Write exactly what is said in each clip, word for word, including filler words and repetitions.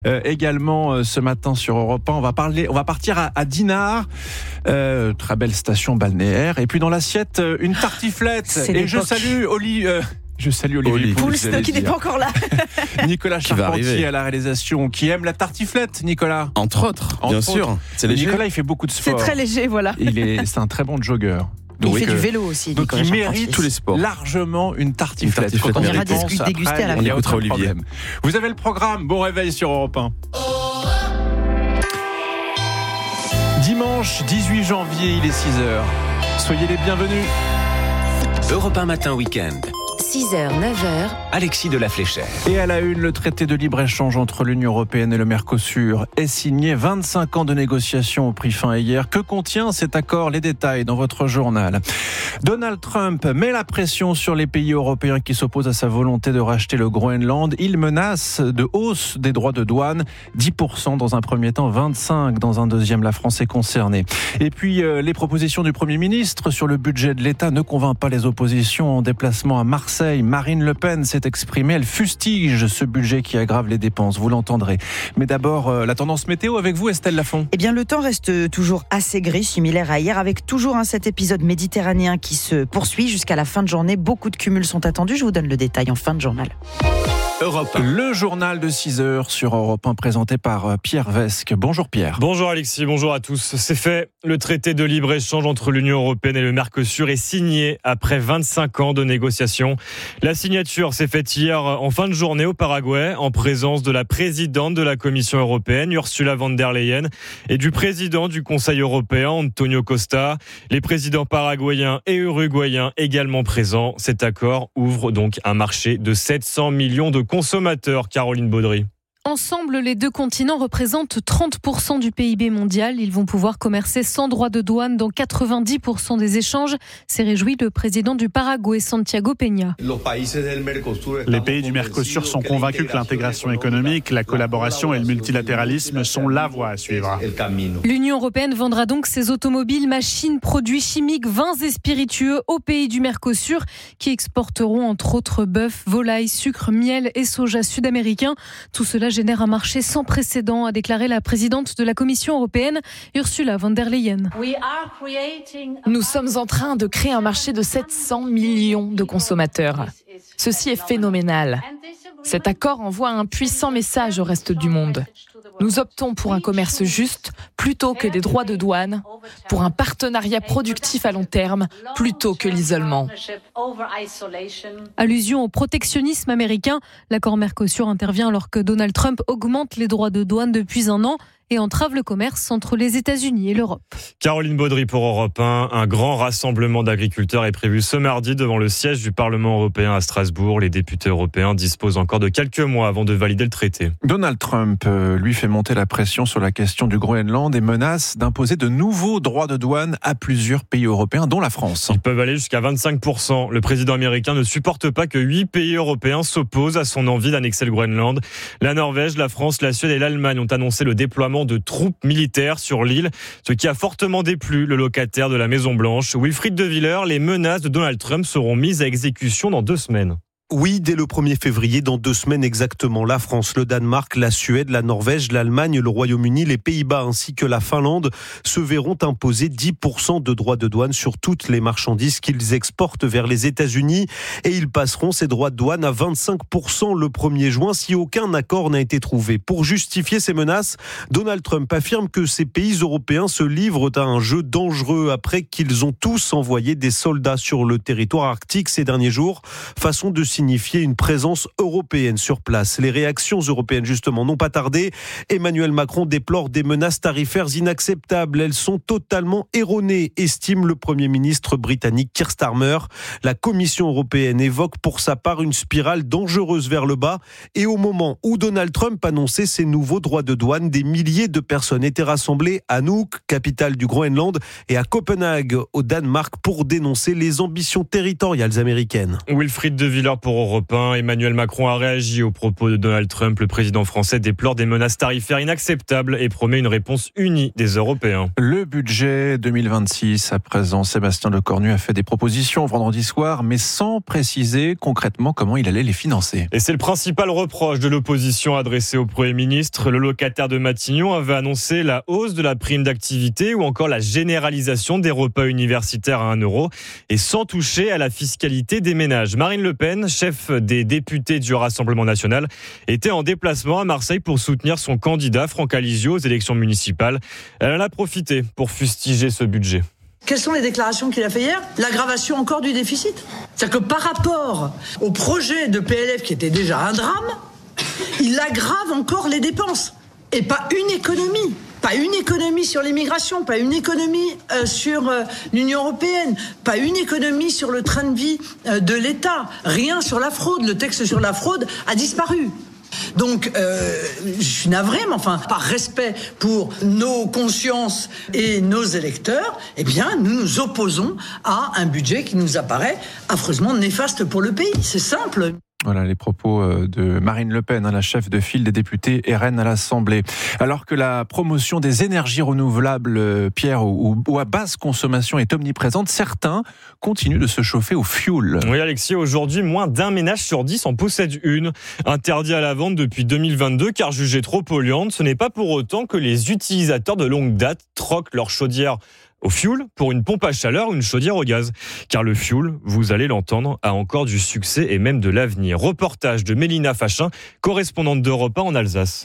Euh, également euh, ce matin sur Europe un, on va parler, on va partir à, à Dinard, euh, très belle station balnéaire. Et puis dans l'assiette, euh, une tartiflette. C'est et l'époque. je salue Oli. Euh, Je salue Olivier Pouls, Pouls, qui n'est pas encore là. Nicolas Charpentier à la réalisation, qui aime la tartiflette, Nicolas. Entre autres, Entre bien autres. sûr. C'est léger. Nicolas, il fait beaucoup de C'est sport. très léger, voilà. Il est, c'est un très bon jogger. Il fait euh, du vélo aussi, donc Nicolas il Charpentier. mérite tous les sports. largement une tartiflette. Une tartiflette Quand on y mérite. repense, On ira déguster après, à la il y a fin. On écoutera aucun Olivier. problème. Vous avez le programme. Bon réveil sur Europe un. Dimanche dix-huit janvier, il est six heures. Soyez les bienvenus. Europe un Matin Week-end. six heures, neuf heures, Alexis de la Fléchère. Et à la une, le traité de libre-échange entre l'Union européenne et le Mercosur est signé. vingt-cinq ans de négociations ont pris fin hier. Que contient cet accord? Les détails dans votre journal. Donald Trump met la pression sur les pays européens qui s'opposent à sa volonté de racheter le Groenland. Il menace de hausse des droits de douane, dix pour cent dans un premier temps, vingt-cinq pour cent dans un deuxième. La France est concernée. Et puis, euh, les propositions du Premier ministre sur le budget de l'État ne convainquent pas les oppositions. En déplacement à Marseille, Marine Le Pen s'est exprimée. Elle fustige ce budget qui aggrave les dépenses. Vous l'entendrez. Mais d'abord, euh, la tendance météo avec vous, Estelle Lafont. Eh bien, le temps reste toujours assez gris, similaire à hier, avec toujours hein, cet épisode méditerranéen qui se poursuit jusqu'à la fin de journée. Beaucoup de cumuls sont attendus. Je vous donne le détail en fin de journal. Europe un. Le journal de six heures sur Europe un présenté par Pierre Vesque. Bonjour Pierre. Bonjour Alexis, bonjour à tous. C'est fait, le traité de libre-échange entre l'Union européenne et le Mercosur est signé après vingt-cinq ans de négociations. La signature s'est faite hier en fin de journée au Paraguay, en présence de la présidente de la Commission européenne, Ursula von der Leyen, et du président du Conseil européen, Antonio Costa. Les présidents paraguayens et uruguayens également présents. Cet accord ouvre donc un marché de sept cents millions de consommateurs, Caroline Baudry. Ensemble, les deux continents représentent trente pour cent du P I B mondial. Ils vont pouvoir commercer sans droit de douane dans quatre-vingt-dix pour cent des échanges. S'est réjoui le président du Paraguay, Santiago Peña. Les pays du Mercosur sont convaincus que l'intégration économique, la collaboration et le multilatéralisme sont la voie à suivre. L'Union européenne vendra donc ses automobiles, machines, produits chimiques, vins et spiritueux aux pays du Mercosur qui exporteront entre autres bœuf, volaille, sucre, miel et soja sud-américain. Tout cela génère un marché sans précédent, a déclaré la présidente de la Commission européenne, Ursula von der Leyen. Nous sommes en train de créer un marché de sept cents millions de consommateurs. Ceci est phénoménal. Cet accord envoie un puissant message au reste du monde. Nous optons pour un commerce juste plutôt que des droits de douane, pour un partenariat productif à long terme plutôt que l'isolement. Allusion au protectionnisme américain, l'accord Mercosur intervient alors que Donald Trump augmente les droits de douane depuis un an et entrave le commerce entre les États-Unis et l'Europe. Caroline Baudry pour Europe un. Un grand rassemblement d'agriculteurs est prévu ce mardi devant le siège du Parlement européen à Strasbourg. Les députés européens disposent encore de quelques mois avant de valider le traité. Donald Trump, euh, lui, fait monter la pression sur la question du Groenland et menace d'imposer de nouveaux droits de douane à plusieurs pays européens, dont la France. Ils peuvent aller jusqu'à vingt-cinq pour cent. Le président américain ne supporte pas que huit pays européens s'opposent à son envie d'annexer le Groenland. La Norvège, la France, la Suède et l'Allemagne ont annoncé le déploiement de troupes militaires sur l'île, ce qui a fortement déplu le locataire de la Maison-Blanche. Wilfried de Villers, les menaces de Donald Trump seront mises à exécution dans deux semaines. Oui, dès le premier février, dans deux semaines exactement, la France, le Danemark, la Suède, la Norvège, l'Allemagne, le Royaume-Uni, les Pays-Bas ainsi que la Finlande se verront imposer dix pour cent de droits de douane sur toutes les marchandises qu'ils exportent vers les États-Unis et ils passeront ces droits de douane à vingt-cinq pour cent le premier juin si aucun accord n'a été trouvé. Pour justifier ces menaces, Donald Trump affirme que ces pays européens se livrent à un jeu dangereux après qu'ils ont tous envoyé des soldats sur le territoire arctique ces derniers jours, façon de signifier une présence européenne sur place. Les réactions européennes, justement, n'ont pas tardé. Emmanuel Macron déplore des menaces tarifaires inacceptables. Elles sont totalement erronées, estime le Premier ministre britannique Keir Starmer. La Commission européenne évoque pour sa part une spirale dangereuse vers le bas. Et au moment où Donald Trump annonçait ses nouveaux droits de douane, des milliers de personnes étaient rassemblées à Nuuk, capitale du Groenland, et à Copenhague, au Danemark, pour dénoncer les ambitions territoriales américaines. Wilfried de Villers pour pour Europe un. Emmanuel Macron a réagi aux propos de Donald Trump. Le président français déplore des menaces tarifaires inacceptables et promet une réponse unie des Européens. Le budget deux mille vingt-six, à présent, Sébastien Lecornu a fait des propositions vendredi soir, mais sans préciser concrètement comment il allait les financer. Et c'est le principal reproche de l'opposition adressé au Premier ministre. Le locataire de Matignon avait annoncé la hausse de la prime d'activité ou encore la généralisation des repas universitaires à un euro et sans toucher à la fiscalité des ménages. Marine Le Pen, chef des députés du Rassemblement national, était en déplacement à Marseille pour soutenir son candidat Franck Alizio aux élections municipales. Elle en a profité pour fustiger ce budget. Quelles sont les déclarations qu'il a fait hier ? L'aggravation encore du déficit. C'est-à-dire que par rapport au projet de P L F qui était déjà un drame, il aggrave encore les dépenses. Et pas une économie. Pas une économie sur l'immigration, pas une économie euh, sur euh, l'Union européenne, pas une économie sur le train de vie euh, de l'État, rien sur la fraude. Le texte sur la fraude a disparu. Donc, euh, je suis navré, mais enfin, par respect pour nos consciences et nos électeurs, eh bien, nous nous opposons à un budget qui nous apparaît affreusement néfaste pour le pays. C'est simple. Voilà les propos de Marine Le Pen, la chef de file des députés R N à l'Assemblée. Alors que la promotion des énergies renouvelables, Pierre, ou, ou à basse consommation est omniprésente, certains continuent de se chauffer au fioul. Oui, Alexis, aujourd'hui, moins d'un ménage sur dix en possède une. Interdit à la vente depuis deux mille vingt-deux car jugée trop polluante, ce n'est pas pour autant que les utilisateurs de longue date troquent leur chaudière au fioul pour une pompe à chaleur ou une chaudière au gaz. Car le fioul, vous allez l'entendre, a encore du succès et même de l'avenir. Reportage de Mélina Fachin, correspondante d'Europe un en Alsace.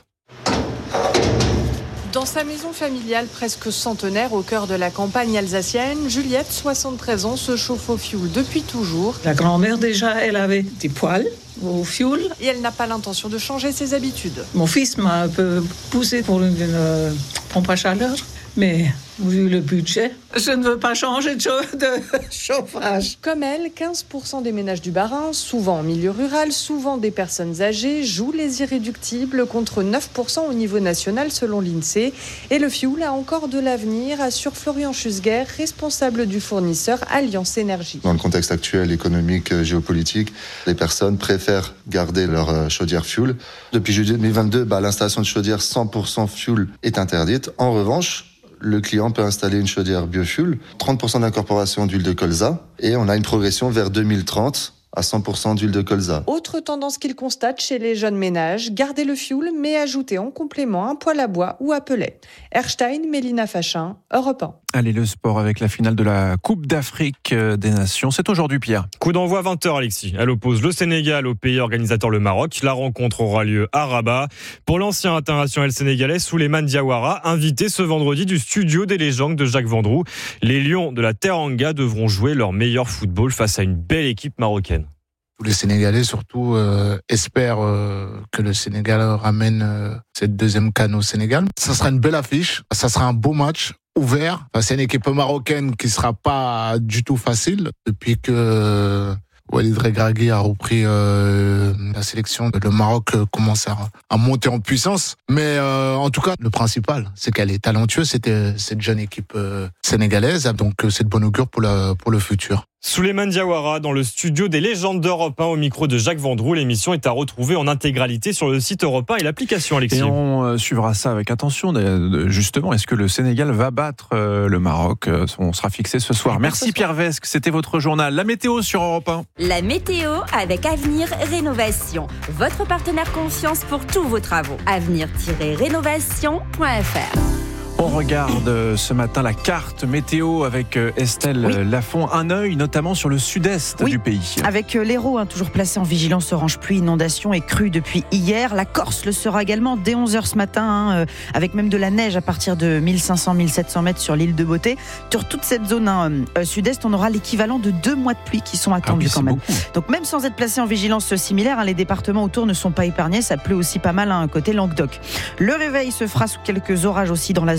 Dans sa maison familiale presque centenaire au cœur de la campagne alsacienne, Juliette, soixante-treize ans, se chauffe au fioul depuis toujours. La grand-mère déjà, elle avait des poêles au fioul. Et elle n'a pas l'intention de changer ses habitudes. Mon fils m'a un peu poussé pour une, une pompe à chaleur. Mais vu le budget, je ne veux pas changer de, chauffe- de chauffage. Comme elle, quinze pour cent des ménages du Bas-Rhin, souvent en milieu rural, souvent des personnes âgées, jouent les irréductibles contre neuf pour cent au niveau national selon l'INSEE. Et le fioul a encore de l'avenir, assure Florian Schusger, responsable du fournisseur Alliance Énergie. Dans le contexte actuel économique, géopolitique, les personnes préfèrent garder leur chaudière fioul. Depuis juillet deux mille vingt-deux, bah, l'installation de chaudière cent pour cent fioul est interdite. En revanche, le client peut installer une chaudière biofuel, trente pour cent d'incorporation d'huile de colza, et on a une progression vers deux mille trente à cent pour cent d'huile de colza. Autre tendance qu'il constate chez les jeunes ménages, garder le fioul, mais ajouter en complément un poêle à bois ou à pellet. Erstein, Mélina Fachin, Europe un. Allez, le sport avec la finale de la Coupe d'Afrique des Nations. C'est aujourd'hui, Pierre. Coup d'envoi vingt heures, Alexis. Elle oppose le Sénégal au pays organisateur, le Maroc. La rencontre aura lieu à Rabat. Pour l'ancien international sénégalais, Souleymane Diawara, invité ce vendredi du studio des légendes de Jacques Vendroux. Les Lions de la Teranga devront jouer leur meilleur football face à une belle équipe marocaine. Tous les Sénégalais, surtout, euh, espèrent euh, que le Sénégal ramène euh, cette deuxième CAN au Sénégal. Ça sera une belle affiche, ça sera un beau match ouvert. Enfin, c'est une équipe marocaine qui sera pas du tout facile depuis que euh, Walid Regragui a repris euh, la sélection. Le Maroc euh, commence à, à monter en puissance. Mais euh, en tout cas, le principal, c'est qu'elle est talentueuse, c'était cette jeune équipe euh, sénégalaise. Donc, euh, c'est de bon augure pour, la, pour le futur. Souleymane Diawara dans le studio des légendes d'Europe un au micro de Jacques Vendroux. L'émission est à retrouver en intégralité sur le site Europe un et l'application, Alexis. Et on suivra ça avec attention. Justement, est-ce que le Sénégal va battre le Maroc ? On sera fixé ce soir. Merci Pierre Vesque, c'était votre journal. La météo sur Europe un. La météo avec Avenir Rénovation. Votre partenaire confiance pour tous vos travaux. avenir tiret rénovation point f r. On regarde ce matin la carte météo avec Estelle oui. Lafont. Un œil notamment sur le sud-est oui. du pays. Avec l'Hérault, hein, toujours placé en vigilance orange pluie, inondation et crue depuis hier. La Corse le sera également dès onze heures ce matin, hein, euh, avec même de la neige à partir de mille cinq cents à mille sept cents mètres sur l'île de Beauté. Sur toute cette zone hein, euh, sud-est, on aura l'équivalent de deux mois de pluie qui sont attendus ah oui, quand même. Beaucoup. Donc même sans être placé en vigilance similaire, hein, les départements autour ne sont pas épargnés. Ça pleut aussi pas mal hein, côté Languedoc. Le réveil se fera sous quelques orages aussi dans la zone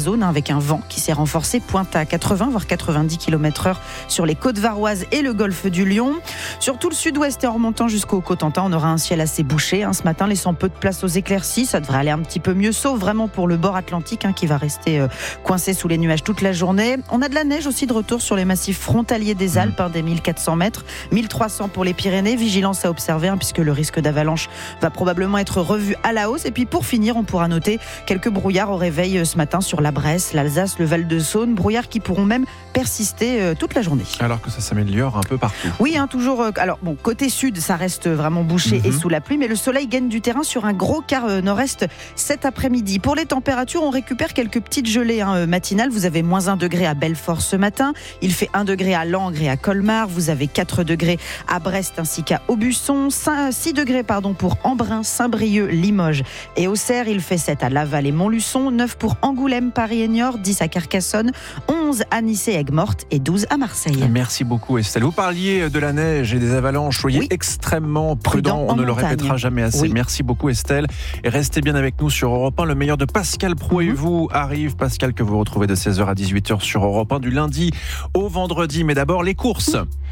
zone avec un vent qui s'est renforcé, pointe à quatre-vingts voire quatre-vingt-dix kilomètres heure sur les côtes varoises et le golfe du Lion. Sur tout le sud-ouest et en remontant jusqu'au Cotentin, on aura un ciel assez bouché hein, ce matin, laissant peu de place aux éclaircies. Ça devrait aller un petit peu mieux, sauf vraiment pour le bord atlantique hein, qui va rester euh, coincé sous les nuages toute la journée. On a de la neige aussi de retour sur les massifs frontaliers des Alpes, hein, des mille quatre cents mètres, mille trois cents pour les Pyrénées. Vigilance à observer hein, puisque le risque d'avalanche va probablement être revu à la hausse. Et puis pour finir, on pourra noter quelques brouillards au réveil ce matin sur la Bresse, l'Alsace, le Val-de-Saône. Brouillards qui pourront même persister euh, toute la journée. Alors que ça s'améliore un peu partout. Oui, hein, toujours. Euh, alors bon, côté sud, ça reste vraiment bouché mm-hmm. et sous la pluie, mais le soleil gagne du terrain sur un gros quart euh, nord-est cet après-midi. Pour les températures, on récupère quelques petites gelées hein, matinales. Vous avez moins un degré à Belfort ce matin. Il fait un degré à Langres et à Colmar. Vous avez quatre degrés à Brest ainsi qu'à Aubusson. six degrés pardon, pour Embrun, Saint-Brieuc, Limoges et Auxerre. Il fait sept à Laval et Montluçon. neuf pour Angoulême, Paris et Niort. dix à Carcassonne. onze à Nice et Aigues-Mortes. Et douze à Marseille. Merci beaucoup Estelle. Vous parliez de la neige et des avalanches. Soyez oui. extrêmement prudents. On ne le répétera jamais assez. Oui. Merci beaucoup Estelle. Et restez bien avec nous sur Europe un. Le meilleur de Pascal Praud et vous arrive. Pascal que vous retrouvez de seize heures à dix-huit heures sur Europe un du lundi au vendredi. Mais d'abord les courses.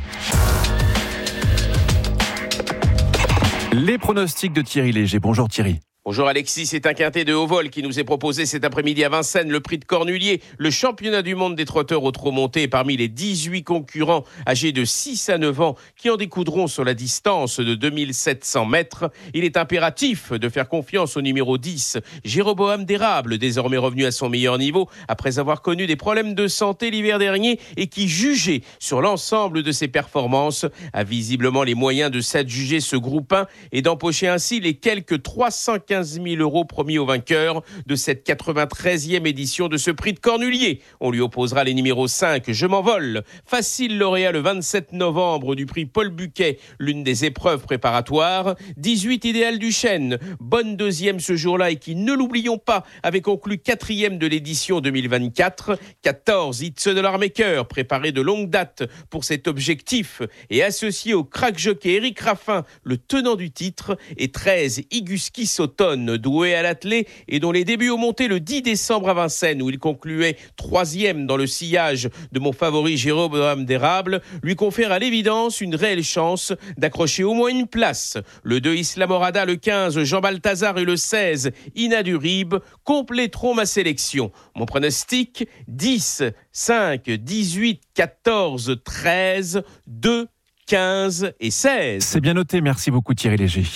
Les pronostics de Thierry Léger. Bonjour Thierry. Bonjour Alexis, c'est un quintet de haut vol qui nous est proposé cet après-midi à Vincennes, le prix de Cornulier, le championnat du monde des trotteurs au trot monté parmi les dix-huit concurrents âgés de six à neuf ans qui en découdront sur la distance de deux mille sept cents mètres. Il est impératif de faire confiance au numéro dix, Jéroboam d'Érable, désormais revenu à son meilleur niveau après avoir connu des problèmes de santé l'hiver dernier et qui, jugé sur l'ensemble de ses performances, a visiblement les moyens de s'adjuger ce groupe un et d'empocher ainsi les quelques trois cent quinze mille euros promis au vainqueur de cette quatre-vingt-treizième édition de ce prix de Cornulier. On lui opposera les numéros cinq, Je m'envole, facile lauréat le vingt-sept novembre du prix Paul Buquet, l'une des épreuves préparatoires, dix-huit Idéal du Chêne, bonne deuxième ce jour-là et qui, ne l'oublions pas, avait conclu quatrième de l'édition deux mille vingt-quatre, quatorze It's de l'Armaker, préparé de longue date pour cet objectif et associé au crack jockey Éric Raffin, le tenant du titre, et treize Iguski Sauton, doué à l'attelé et dont les débuts ont monté le dix décembre à Vincennes où il concluait troisième dans le sillage de mon favori Jéroboam d'Érable, lui confère à l'évidence une réelle chance d'accrocher au moins une place. Le deux Islamorada, le quinze Jean Balthazar et le seize Ina Durib compléteront ma sélection. Mon pronostic, dix, cinq, dix-huit, quatorze, treize, deux, quinze et seize. C'est bien noté, merci beaucoup Thierry Léger.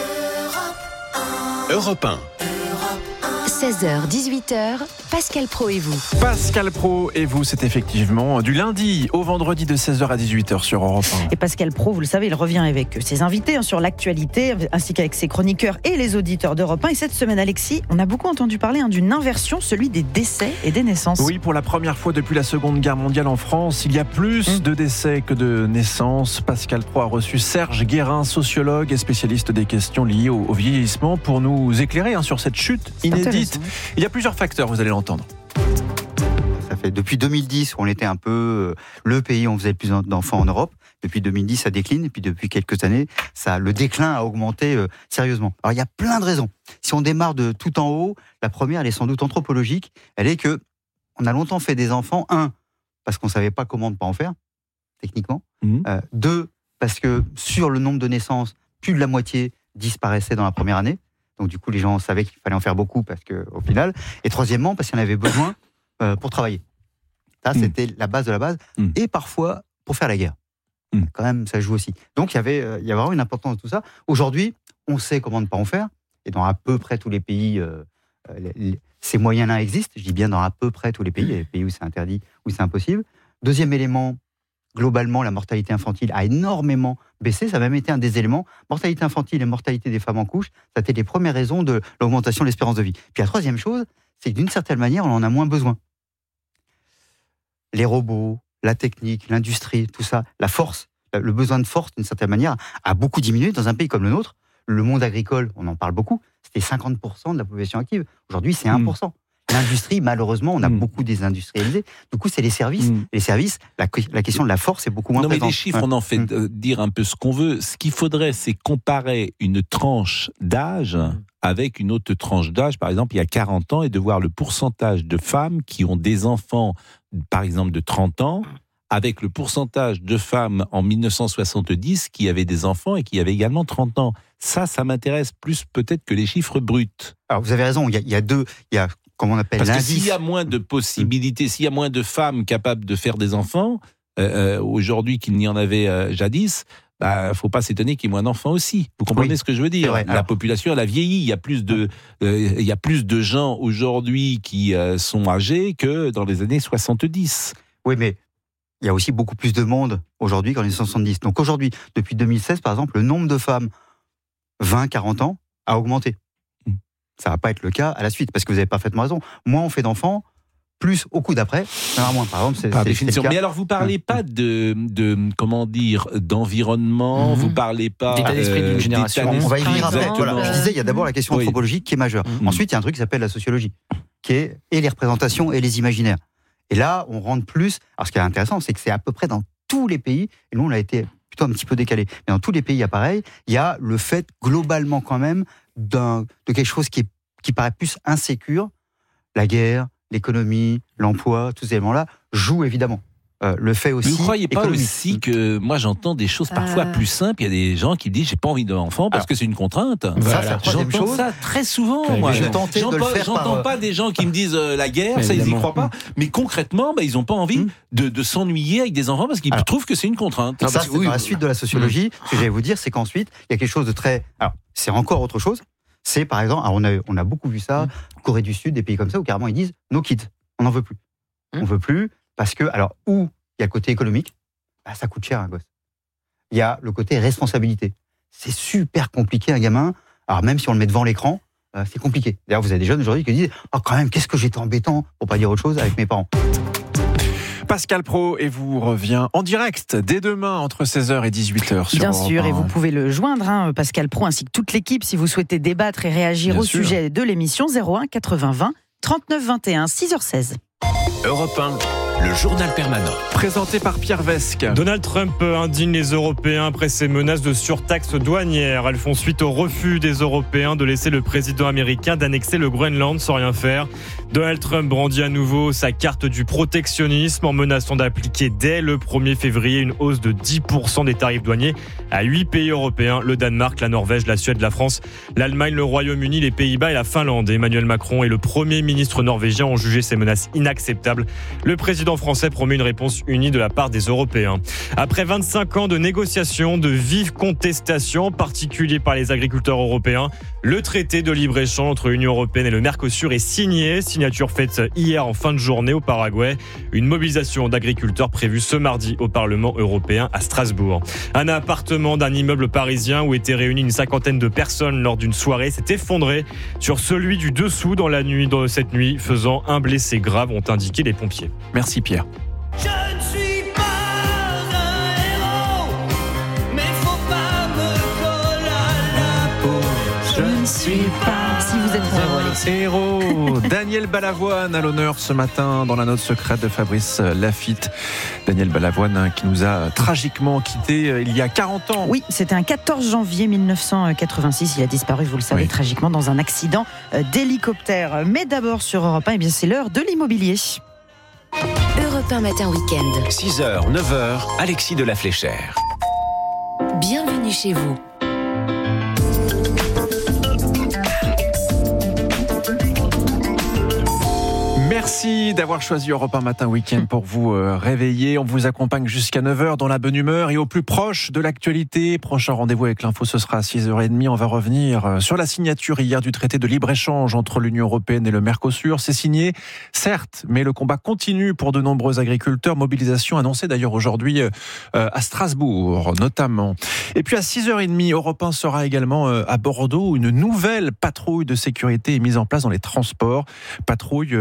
Europe un. seize heures, dix-huit heures, Pascal Praud et vous. Pascal Praud et vous, c'est effectivement du lundi au vendredi de seize heures à dix-huit heures sur Europe un. Et Pascal Praud, vous le savez, il revient avec ses invités hein, sur l'actualité, ainsi qu'avec ses chroniqueurs et les auditeurs d'Europe un. Et cette semaine, Alexis, on a beaucoup entendu parler hein, d'une inversion, celui des décès et des naissances. Oui, pour la première fois depuis la Seconde Guerre mondiale en France, il y a plus mmh. de décès que de naissances. Pascal Praud a reçu Serge Guérin, sociologue et spécialiste des questions liées au, au vieillissement, pour nous éclairer hein, sur cette chute inédite. Il y a plusieurs facteurs, vous allez l'entendre. Ça fait depuis deux mille dix où on était un peu le pays où on faisait le plus d'enfants en Europe. Depuis deux mille dix, ça décline. Et puis depuis quelques années, ça, le déclin a augmenté euh, sérieusement. Alors il y a plein de raisons. Si on démarre de tout en haut, la première, elle est sans doute anthropologique. Elle est que on a longtemps fait des enfants. Un, parce qu'on ne savait pas comment ne pas en faire, techniquement. Mmh. Euh, deux, parce que sur le nombre de naissances, plus de la moitié disparaissait dans la première année. Donc du coup, les gens savaient qu'il fallait en faire beaucoup parce que, au final. Et troisièmement, parce qu'il y en avait besoin euh, pour travailler. Ça, mmh. c'était la base de la base. Mmh. Et parfois, pour faire la guerre. Mmh. Quand même, ça joue aussi. Donc il y avait, euh, il y avait vraiment une importance de tout ça. Aujourd'hui, on sait comment ne pas en faire. Et dans à peu près tous les pays, euh, les, les, ces moyens-là existent. Je dis bien dans à peu près tous les pays. Il y a des pays où c'est interdit, où c'est impossible. Deuxième élément, globalement, la mortalité infantile a énormément baissé. Ça a même été un des éléments. Mortalité infantile et mortalité des femmes en couche, ça a été les premières raisons de l'augmentation de l'espérance de vie. Puis la troisième chose, c'est que d'une certaine manière, on en a moins besoin. Les robots, la technique, l'industrie, tout ça, la force, le besoin de force, d'une certaine manière, a beaucoup diminué dans un pays comme le nôtre. Le monde agricole, on en parle beaucoup, c'était cinquante pour cent de la population active. Aujourd'hui, c'est un pour cent. Mmh. l'industrie, malheureusement, on a mmh. beaucoup désindustrialisé. Du coup, c'est les services. Mmh. Les services, la, la question de la force est beaucoup moins non, présente. Non, mais les chiffres, ouais. on en fait mmh. dire un peu ce qu'on veut. Ce qu'il faudrait, c'est comparer une tranche d'âge mmh. avec une autre tranche d'âge. Par exemple, il y a quarante ans, et de voir le pourcentage de femmes qui ont des enfants, par exemple, de trente ans, avec le pourcentage de femmes en dix-neuf cent soixante-dix qui avaient des enfants et qui avaient également trente ans. Ça, ça m'intéresse plus peut-être que les chiffres bruts. Alors, vous avez raison, il y a, il y a deux... Il y a, comment on appelle, Parce l'indice. que s'il y a moins de possibilités, s'il y a moins de femmes capables de faire des enfants, euh, aujourd'hui qu'il n'y en avait euh, jadis, il bah, ne faut pas s'étonner qu'il y ait moins d'enfants aussi. Vous comprenez oui, ce que je veux dire ? La Alors, population, elle a vieilli. Il y a plus de, euh, il y a plus de gens aujourd'hui qui euh, sont âgés que dans les années soixante-dix. Oui, mais il y a aussi beaucoup plus de monde aujourd'hui qu'en les années soixante-dix. Donc aujourd'hui, depuis deux mille seize, par exemple, le nombre de femmes vingt à quarante ans a augmenté. Mmh. Ça ne va pas être le cas à la suite, parce que vous avez parfaitement raison. Moins on fait d'enfants, plus au coup d'après, il y en a moins. Par exemple, c'est, Par c'est, définition. c'est le cas. Mais alors, vous ne parlez mmh. pas de, de, comment dire, d'environnement, mmh. vous ne parlez pas... D'état d'esprit d'une génération. On va y venir après. Voilà. Je disais, il y a d'abord la question oui. anthropologique qui est majeure. Mmh. Ensuite, il y a un truc qui s'appelle la sociologie, qui est et les représentations et les imaginaires. Et là, on rentre plus... Alors, ce qui est intéressant, c'est que c'est à peu près dans tous les pays, et nous, on a été plutôt un petit peu décalé, mais dans tous les pays, il y a pareil, il y a le fait, globalement quand même, d'un, de quelque chose qui, est, qui paraît plus insécure. La guerre, l'économie, l'emploi, tous ces éléments-là jouent évidemment. Euh, le fait aussi. Vous ne croyez pas économique. aussi que moi j'entends des choses parfois euh... plus simples. Il y a des gens qui me disent j'ai pas envie d'enfant parce Alors, que c'est une contrainte. Voilà. Ça, j'entends chose. ça très souvent. Moi, je tentais de le faire j'entends par... pas des gens qui me disent euh, la guerre, mais ça évidemment. Ils y croient pas. Mais concrètement, bah, ils ont pas envie mmh. de, de s'ennuyer avec des enfants parce qu'ils Alors, trouvent que c'est une contrainte. Ça, c'est oui, dans la suite de la sociologie. Mmh. Ce que j'allais vous dire, c'est qu'ensuite il y a quelque chose de très. Alors c'est encore autre chose. C'est par exemple, alors on a on a beaucoup vu ça, mmh. Corée du Sud, des pays comme ça où carrément ils disent no kids, on n'en veut plus. Mmh. On veut plus parce que alors où il y a le côté économique, bah, ça coûte cher un gosse. Il y a le côté responsabilité. C'est super compliqué un gamin. Alors même si on le met devant l'écran, euh, c'est compliqué. D'ailleurs, vous avez des jeunes aujourd'hui qui disent « Oh quand même, qu'est-ce que j'étais embêtant, pour pas dire autre chose, avec mes parents ». Pascal Praud et vous revient en direct dès demain entre seize heures et dix-huit heures sur Bien Europe sûr, un. Et vous pouvez le joindre, hein, Pascal Praud, ainsi que toute l'équipe, si vous souhaitez débattre et réagir Bien au sûr. Sujet de l'émission. Zéro un quatre-vingts vingt trente-neuf vingt et un, six heures seize. Europe un. Le journal permanent. Présenté par Pierre Vesque. Donald Trump indigne les Européens après ses menaces de surtaxe douanière. Elles font suite au refus des Européens de laisser le président américain d'annexer le Groenland sans rien faire. Donald Trump brandit à nouveau sa carte du protectionnisme en menaçant d'appliquer dès le premier février une hausse de dix pour cent des tarifs douaniers à huit pays européens, le Danemark, la Norvège, la Suède, la France, l'Allemagne, le Royaume-Uni, les Pays-Bas et la Finlande. Emmanuel Macron et le Premier ministre norvégien ont jugé ces menaces inacceptables. Le président français promet une réponse unie de la part des Européens. Après vingt-cinq ans de négociations, de vives contestations, en particulier par les agriculteurs européens, le traité de libre-échange entre l'Union européenne et le Mercosur est signé. Signature faite hier en fin de journée au Paraguay. Une mobilisation d'agriculteurs prévue ce mardi au Parlement européen à Strasbourg. Un appartement d'un immeuble parisien où étaient réunies une cinquantaine de personnes lors d'une soirée s'est effondré sur celui du dessous dans la nuit de cette nuit, faisant un blessé grave, ont indiqué les pompiers. Merci Pierre. Je ne suis pas un héros, mais faut pas me coller à la peau. Je ne suis pas Si vous êtes un héros. Daniel Balavoine à l'honneur ce matin dans la note secrète de Fabrice Lafitte. Daniel Balavoine qui nous a tragiquement quittés il y a quarante ans. Oui, c'était un quatorze janvier mille neuf cent quatre-vingt-six. Il a disparu, vous le savez, oui. tragiquement dans un accident d'hélicoptère. Mais d'abord sur Europe un, eh bien, c'est l'heure de l'immobilier. Europe un matin week-end. six heures, neuf heures, Alexis de la Fléchère. Bienvenue chez vous. Merci d'avoir choisi Europe un matin week-end pour vous euh, réveiller. On vous accompagne jusqu'à neuf heures dans la bonne humeur et au plus proche de l'actualité. Prochain rendez-vous avec l'info, ce sera à six heures trente. On va revenir sur la signature hier du traité de libre-échange entre l'Union européenne et le Mercosur. C'est signé, certes, mais le combat continue pour de nombreux agriculteurs. Mobilisation annoncée d'ailleurs aujourd'hui euh, à Strasbourg, notamment. Et puis à six heures trente, Europe un sera également euh, à Bordeaux. Une nouvelle patrouille de sécurité est mise en place dans les transports. Patrouille, vous l'entendrez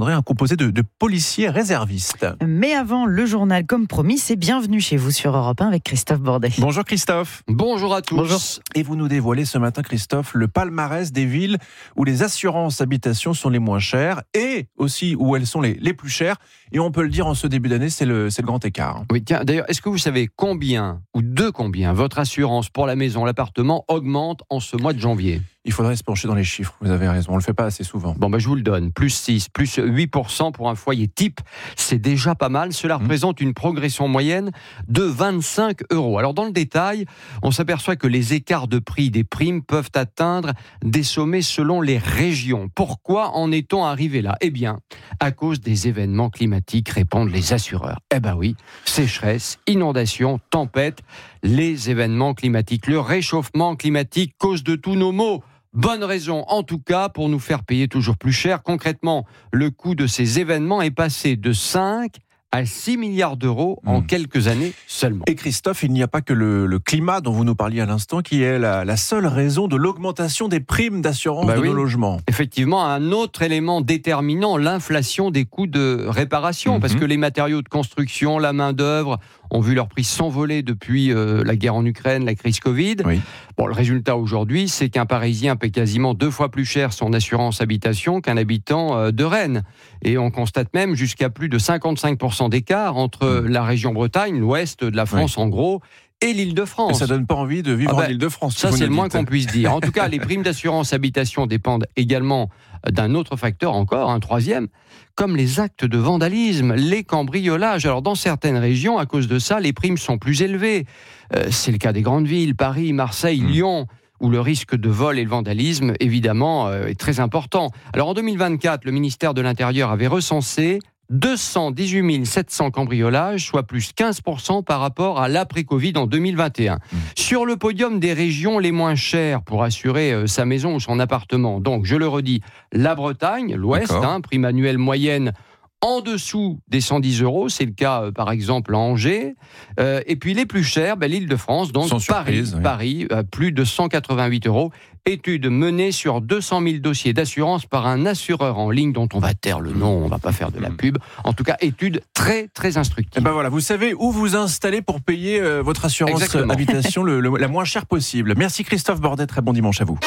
faudrait un composé de, de policiers réservistes. Mais avant le journal, comme promis, c'est bienvenue chez vous sur Europe un avec Christophe Bordet. Bonjour Christophe. Bonjour à tous. Bonjour. Et vous nous dévoilez ce matin, Christophe, le palmarès des villes où les assurances habitation sont les moins chères et aussi où elles sont les, les plus chères. Et on peut le dire en ce début d'année, c'est le, c'est le grand écart. Oui, tiens, d'ailleurs, est-ce que vous savez combien ou de combien votre assurance pour la maison, l'appartement augmente en ce mois de janvier ? Il faudrait se pencher dans les chiffres, vous avez raison, on ne le fait pas assez souvent. Bon, ben, je vous le donne, plus six, plus huit pour cent pour un foyer type, c'est déjà pas mal. Cela mmh. représente une progression moyenne de vingt-cinq euros. Alors, dans le détail, on s'aperçoit que les écarts de prix des primes peuvent atteindre des sommets selon les régions. Pourquoi en est-on arrivé là ? Eh bien, à cause des événements climatiques, répondent les assureurs. Eh ben oui, sécheresse, inondations, tempêtes, les événements climatiques, le réchauffement climatique, cause de tous nos maux. Bonne raison, en tout cas, pour nous faire payer toujours plus cher. Concrètement, le coût de ces événements est passé de cinq à six milliards d'euros en mmh. quelques années seulement. Et Christophe, il n'y a pas que le, le climat dont vous nous parliez à l'instant qui est la, la seule raison de l'augmentation des primes d'assurance bah de oui. nos logements. Effectivement, un autre élément déterminant, l'inflation des coûts de réparation, mmh. parce que les matériaux de construction, la main-d'œuvre ont vu leur prix s'envoler depuis euh, la guerre en Ukraine, la crise Covid. Oui. Bon, le résultat aujourd'hui, c'est qu'un Parisien paie quasiment deux fois plus cher son assurance habitation qu'un habitant euh, de Rennes. Et on constate même jusqu'à plus de cinquante-cinq pour cent d'écart entre mmh. la région Bretagne, l'ouest de la France oui. en gros, et l'Île-de-France. Et ça donne pas envie de vivre ah ben, en Île-de-France. Ça, c'est le moins qu'on puisse dire. En tout cas, les primes d'assurance habitation dépendent également d'un autre facteur encore, un troisième, comme les actes de vandalisme, les cambriolages. Alors, dans certaines régions, à cause de ça, les primes sont plus élevées. Euh, c'est le cas des grandes villes, Paris, Marseille, mmh. Lyon, où le risque de vol et le vandalisme, évidemment, euh, est très important. Alors, en deux mille vingt-quatre, le ministère de l'Intérieur avait recensé deux cent dix-huit mille sept cents cambriolages, soit plus quinze pour cent par rapport à l'après-Covid en deux mille vingt et un. Mmh. Sur le podium des régions les moins chères pour assurer euh, sa maison ou son appartement, donc je le redis, la Bretagne, l'Ouest, hein, prime annuelle moyenne en dessous des cent dix euros, c'est le cas euh, par exemple à Angers, euh, et puis les plus chers, ben, l'Île-de-France, donc Sans Paris, surprise, oui. Paris euh, plus de cent quatre-vingt-huit euros. Étude menée sur deux cent mille dossiers d'assurance par un assureur en ligne dont on va taire le nom, on va pas faire de la pub. En tout cas, étude très très instructive. Et ben voilà, vous savez où vous installer pour payer euh, votre assurance Exactement. habitation le, le, la moins chère possible. Merci Christophe Bordet, très bon dimanche à vous.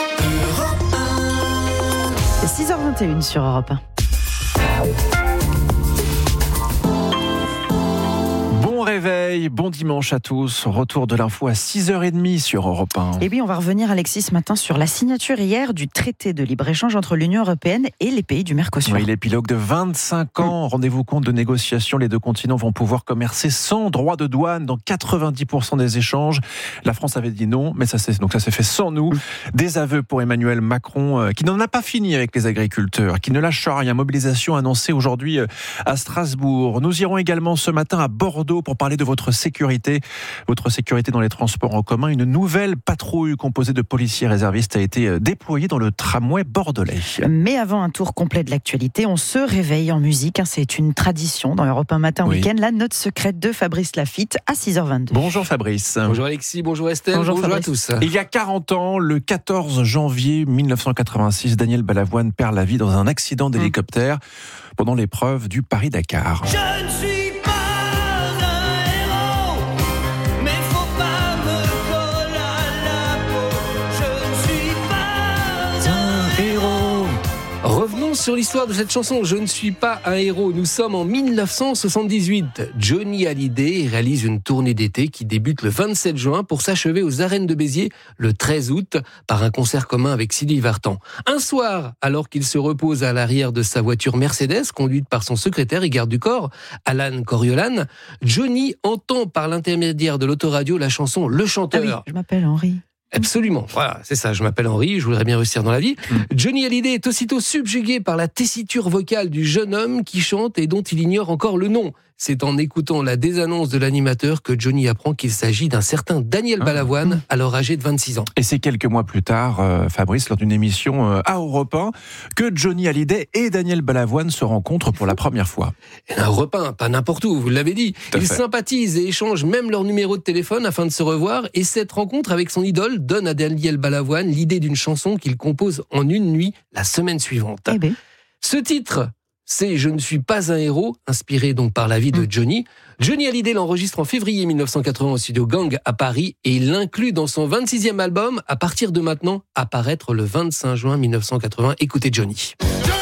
six heures vingt et une sur Europe un. Bon réveil, bon dimanche à tous. Retour de l'info à six heures trente sur Europe un. Et bien, on va revenir, Alexis, ce matin sur la signature hier du traité de libre-échange entre l'Union européenne et les pays du Mercosur. Oui, l'épilogue de vingt-cinq ans. Rendez-vous compte de négociations. Les deux continents vont pouvoir commercer sans droit de douane dans quatre-vingt-dix pour cent des échanges. La France avait dit non, mais ça s'est, donc ça s'est fait sans nous. Des aveux pour Emmanuel Macron, euh, qui n'en a pas fini avec les agriculteurs, qui ne lâche rien. Mobilisation annoncée aujourd'hui euh, à Strasbourg. Nous irons également ce matin à Bordeaux pour parler de votre sécurité, votre sécurité dans les transports en commun. Une nouvelle patrouille composée de policiers réservistes a été déployée dans le tramway bordelais. Mais avant un tour complet de l'actualité, on se réveille en musique. C'est une tradition dans Europe un Matin oui. Week-end. La note secrète de Fabrice Lafitte à six heures vingt-deux. Bonjour Fabrice. Bonjour Alexis, bonjour Estelle, bonjour, bonjour à tous. Il y a quarante ans, le quatorze janvier mille neuf cent quatre-vingt-six, Daniel Balavoine perd la vie dans un accident d'hélicoptère mmh. pendant l'épreuve du Paris-Dakar. Je ne suis Revenons sur l'histoire de cette chanson. Je ne suis pas un héros. Nous sommes en mille neuf cent soixante-dix-huit. Johnny Hallyday réalise une tournée d'été qui débute le vingt-sept juin pour s'achever aux Arènes de Béziers le treize août par un concert commun avec Sylvie Vartan. Un soir, alors qu'il se repose à l'arrière de sa voiture Mercedes, conduite par son secrétaire et garde du corps, Alan Coriolan, Johnny entend par l'intermédiaire de l'autoradio la chanson Le Chanteur. Ah oui, je m'appelle Henri. Absolument, voilà, c'est ça, je m'appelle Henri, je voudrais bien réussir dans la vie. Mmh. Johnny Hallyday est aussitôt subjugué par la tessiture vocale du jeune homme qui chante et dont il ignore encore le nom. C'est en écoutant la désannonce de l'animateur que Johnny apprend qu'il s'agit d'un certain Daniel Balavoine, alors âgé de vingt-six ans. Et c'est quelques mois plus tard, euh, Fabrice, lors d'une émission euh, à Europe un, que Johnny Hallyday et Daniel Balavoine se rencontrent pour la première fois. Un repas, pas n'importe où, vous l'avez dit. Ils sympathisent et échangent même leur numéro de téléphone afin de se revoir. Et cette rencontre avec son idole donne à Daniel Balavoine l'idée d'une chanson qu'il compose en une nuit la semaine suivante. Eh ben. Ce titre... c'est « Je ne suis pas un héros », inspiré donc par la vie de Johnny. Johnny Hallyday l'enregistre en février mille neuf cent quatre-vingts au studio Gang à Paris et il l'inclut dans son vingt-sixième album à partir de maintenant, à paraître le vingt-cinq juin mille neuf cent quatre-vingts. Écoutez Johnny.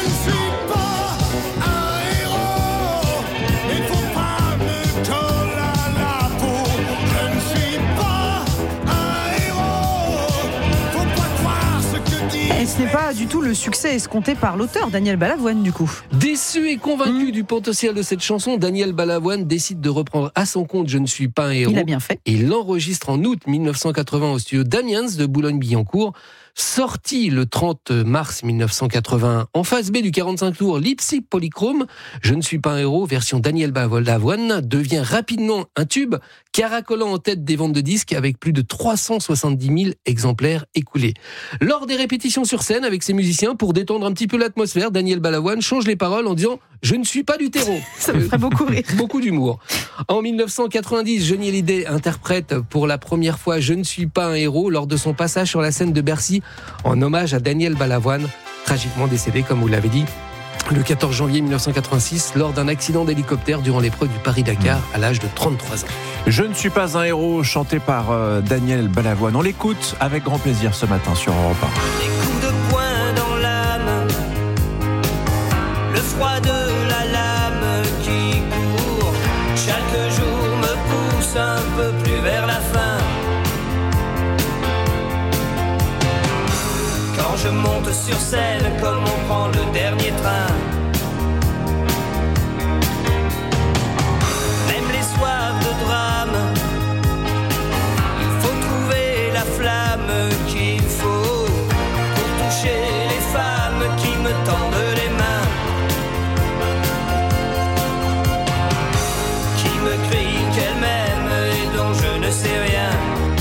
Et ce n'est pas du tout le succès escompté par l'auteur, Daniel Balavoine, du coup. Déçu et convaincu mmh. du potentiel de cette chanson, Daniel Balavoine décide de reprendre à son compte « Je ne suis pas un héros ». Il a bien fait. Et il l'enregistre en août mille neuf cent quatre-vingts au studio Damiens de Boulogne-Billancourt. Sorti le trente mars mille neuf cent quatre-vingts en phase B du quarante-cinq tours Leipzig Polychrome, Je ne suis pas un héros, version Daniel Balavoine, devient rapidement un tube, caracolant en tête des ventes de disques avec plus de trois cent soixante-dix mille exemplaires écoulés. Lors des répétitions sur scène avec ses musiciens, pour détendre un petit peu l'atmosphère, Daniel Balavoine change les paroles en disant « Je ne suis pas du terreau ». Ça me ferait beaucoup rire. Beaucoup d'humour. En mille neuf cent quatre-vingt-dix, Johnny Hallyday interprète pour la première fois « Je ne suis pas un héros » lors de son passage sur la scène de Bercy en hommage à Daniel Balavoine, tragiquement décédé, comme vous l'avez dit, le quatorze janvier mille neuf cent quatre-vingt-six, lors d'un accident d'hélicoptère durant l'épreuve du Paris-Dakar à l'âge de trente-trois ans. Je ne suis pas un héros, chanté par euh, Daniel Balavoine. On l'écoute avec grand plaisir ce matin sur Europe un. Des coups de poing dans l'âme, le froid de la lame qui court, chaque jour me pousse un peu plus vers la fin. Quand je monte sur scène, comme on prend le dernier train, même les soirs de drame, il faut trouver la flamme qu'il faut pour toucher les femmes qui me tendent les mains, qui me crient qu'elles m'aiment et dont je ne sais rien.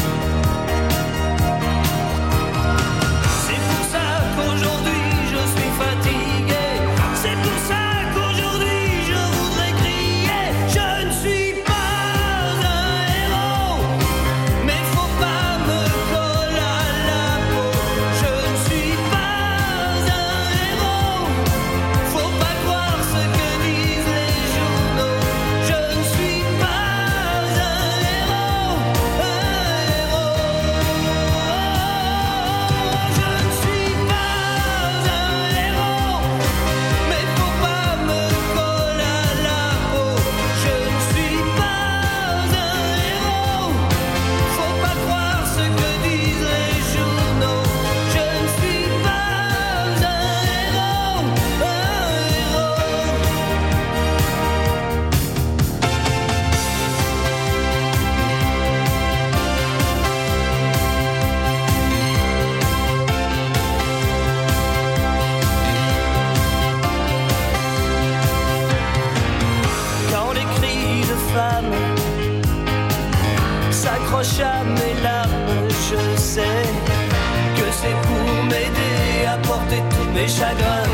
S'accroche à mes larmes, je sais que c'est pour m'aider à porter tous mes chagrins.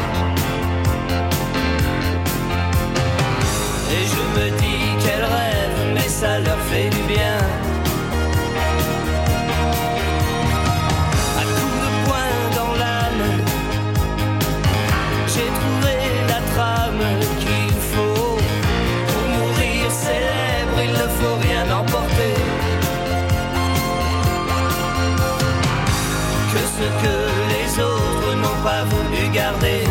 Et je me dis qu'elles rêvent, mais ça leur fait du bien. À coups de poing dans l'âme, j'ai trouvé la trame qu'il faut. Pour mourir célèbre, il ne faut rien emporter. Que ce que les autres n'ont pas voulu garder.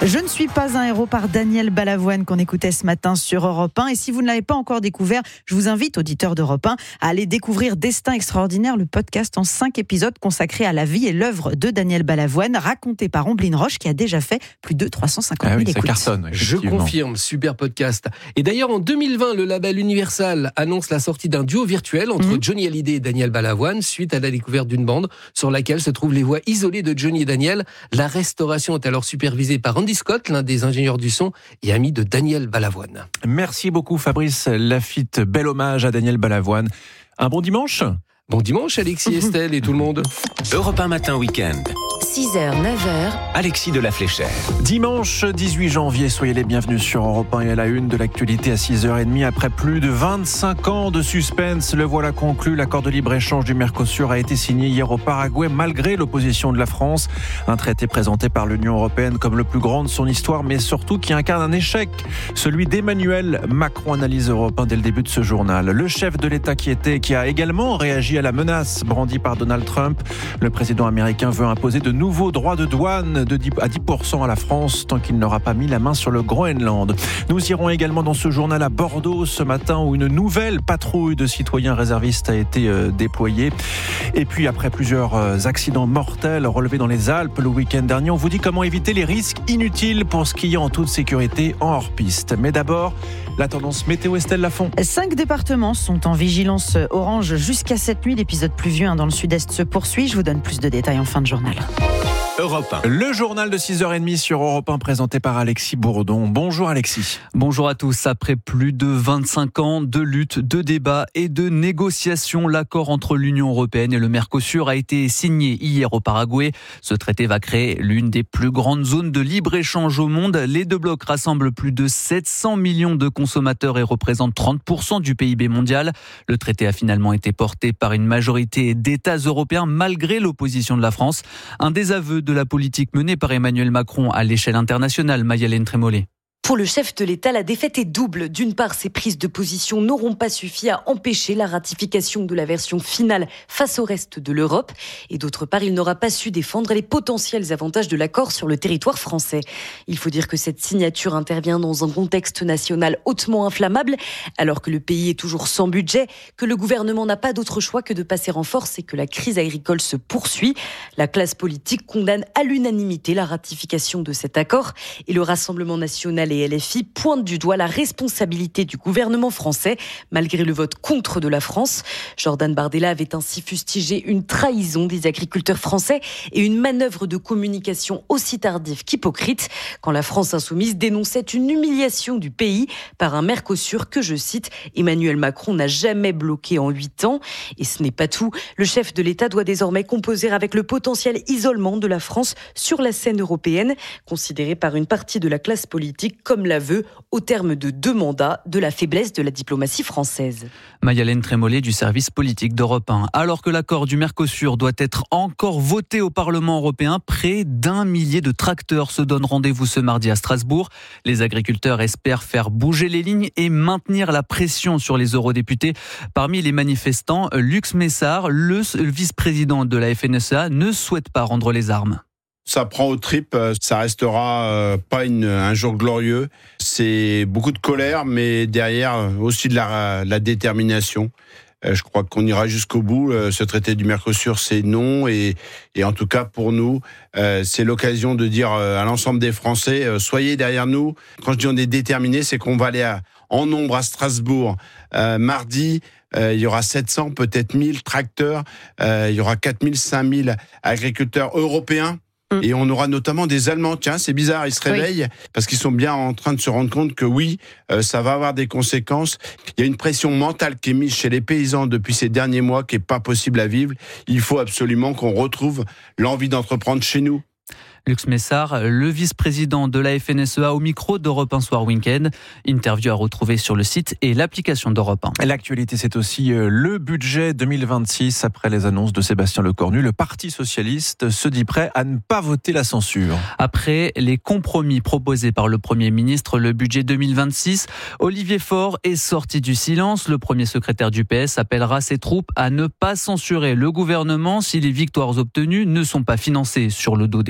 Je ne suis pas un héros par Daniel Balavoine qu'on écoutait ce matin sur Europe un. Et si vous ne l'avez pas encore découvert, je vous invite, auditeurs d'Europe un, à aller découvrir Destin extraordinaire, le podcast en cinq épisodes consacré à la vie et l'œuvre de Daniel Balavoine, raconté par Omblin Roche qui a déjà fait plus de trois cent cinquante mille ah oui, écoutes. Ça cartonne, je confirme, super podcast. Et d'ailleurs, en deux mille vingt, le label Universal annonce la sortie d'un duo virtuel entre mmh. Johnny Hallyday et Daniel Balavoine suite à la découverte d'une bande sur laquelle se trouvent les voix isolées de Johnny et Daniel. La restauration est alors supervisée par Andy Scott, l'un des ingénieur du son et ami de Daniel Balavoine. Merci beaucoup Fabrice Lafitte, bel hommage à Daniel Balavoine. Un bon dimanche. Bon dimanche Alexis, Estelle et tout le monde. Europe un matin week-end. six heures, neuf heures. Alexis de la Fléchère. Dimanche dix-huit janvier, soyez les bienvenus sur Europe un et à la une de l'actualité à six heures trente. Après plus de vingt-cinq ans de suspense, le voilà conclu. L'accord de libre-échange du Mercosur a été signé hier au Paraguay malgré l'opposition de la France. Un traité présenté par l'Union européenne comme le plus grand de son histoire, mais surtout qui incarne un échec. Celui d'Emmanuel Macron, analyse Europe un dès le début de ce journal. Le chef de l'État qui était, qui a également réagi à la menace brandie par Donald Trump. Le président américain veut imposer de nouveaux droits de douane de dix à dix pour cent à la France tant qu'il n'aura pas mis la main sur le Groenland. Nous irons également dans ce journal à Bordeaux ce matin où une nouvelle patrouille de citoyens réservistes a été euh, déployée. Et puis après plusieurs euh, accidents mortels relevés dans les Alpes le week-end dernier, on vous dit comment éviter les risques inutiles pour skier en toute sécurité en hors-piste. Mais d'abord, la tendance météo, Estelle Lafont. Cinq départements sont en vigilance orange jusqu'à cette nuit. L'épisode pluvieux hein, dans le sud-est se poursuit. Je vous donne plus de détails en fin de journal. Europe un. Le journal de six heures trente sur Europe un présenté par Alexis Bourdon. Bonjour Alexis. Bonjour à tous. Après plus de vingt-cinq ans de lutte, de débats et de négociations, l'accord entre l'Union européenne et le Mercosur a été signé hier au Paraguay. Ce traité va créer l'une des plus grandes zones de libre-échange au monde. Les deux blocs rassemblent plus de sept cents millions de consommateurs et représentent trente pour cent du P I B mondial. Le traité a finalement été porté par une majorité d'États européens malgré l'opposition de la France. Un désaveu de la politique menée par Emmanuel Macron à l'échelle internationale, Mayalène Trémollet. Pour le chef de l'État, la défaite est double. D'une part, ses prises de position n'auront pas suffi à empêcher la ratification de la version finale face au reste de l'Europe. Et d'autre part, il n'aura pas su défendre les potentiels avantages de l'accord sur le territoire français. Il faut dire que cette signature intervient dans un contexte national hautement inflammable, alors que le pays est toujours sans budget, que le gouvernement n'a pas d'autre choix que de passer en force et que la crise agricole se poursuit. La classe politique condamne à l'unanimité la ratification de cet accord et le Rassemblement national et L F I pointent du doigt la responsabilité du gouvernement français, malgré le vote contre de la France. Jordan Bardella avait ainsi fustigé une trahison des agriculteurs français et une manœuvre de communication aussi tardive qu'hypocrite, quand la France insoumise dénonçait une humiliation du pays par un Mercosur que, je cite, Emmanuel Macron n'a jamais bloqué en huit ans. Et ce n'est pas tout. Le chef de l'État doit désormais composer avec le potentiel isolement de la France sur la scène européenne, considéré par une partie de la classe politique comme l'aveu, au terme de deux mandats, de la faiblesse de la diplomatie française. Mayalène Trémollet du service politique d'Europe un. Alors que l'accord du Mercosur doit être encore voté au Parlement européen, près d'un millier de tracteurs se donnent rendez-vous ce mardi à Strasbourg. Les agriculteurs espèrent faire bouger les lignes et maintenir la pression sur les eurodéputés. Parmi les manifestants, Lux Messard, le vice-président de la F N S E A, ne souhaite pas rendre les armes. Ça prend aux tripes, ça restera euh, pas une, un jour glorieux. C'est beaucoup de colère, mais derrière aussi de la, la détermination. Euh, je crois qu'on ira jusqu'au bout. Euh, ce traité du Mercosur, c'est non. Et, et en tout cas, pour nous, euh, c'est l'occasion de dire euh, à l'ensemble des Français, euh, soyez derrière nous. Quand je dis on est déterminés, c'est qu'on va aller à, en nombre à Strasbourg euh, mardi. Euh, il y aura sept cents, peut-être mille tracteurs. Euh, il y aura quatre mille, cinq mille agriculteurs européens. Et on aura notamment des Allemands. Tiens, c'est bizarre, ils se réveillent oui. parce qu'ils sont bien en train de se rendre compte que oui, euh, ça va avoir des conséquences. Il y a une pression mentale qui est mise chez les paysans depuis ces derniers mois qui est pas possible à vivre. Il faut absolument qu'on retrouve l'envie d'entreprendre chez nous. Lux Messard, le vice-président de la F N S E A au micro d'Europe un Soir Week-end. Interview à retrouver sur le site et l'application d'Europe un. L'actualité, c'est aussi le budget deux mille vingt-six. Après les annonces de Sébastien Lecornu, le Parti socialiste se dit prêt à ne pas voter la censure. Après les compromis proposés par le Premier ministre, le budget deux mille vingt-six, Olivier Faure est sorti du silence. Le premier secrétaire du P S appellera ses troupes à ne pas censurer le gouvernement si les victoires obtenues ne sont pas financées sur le dos des Français.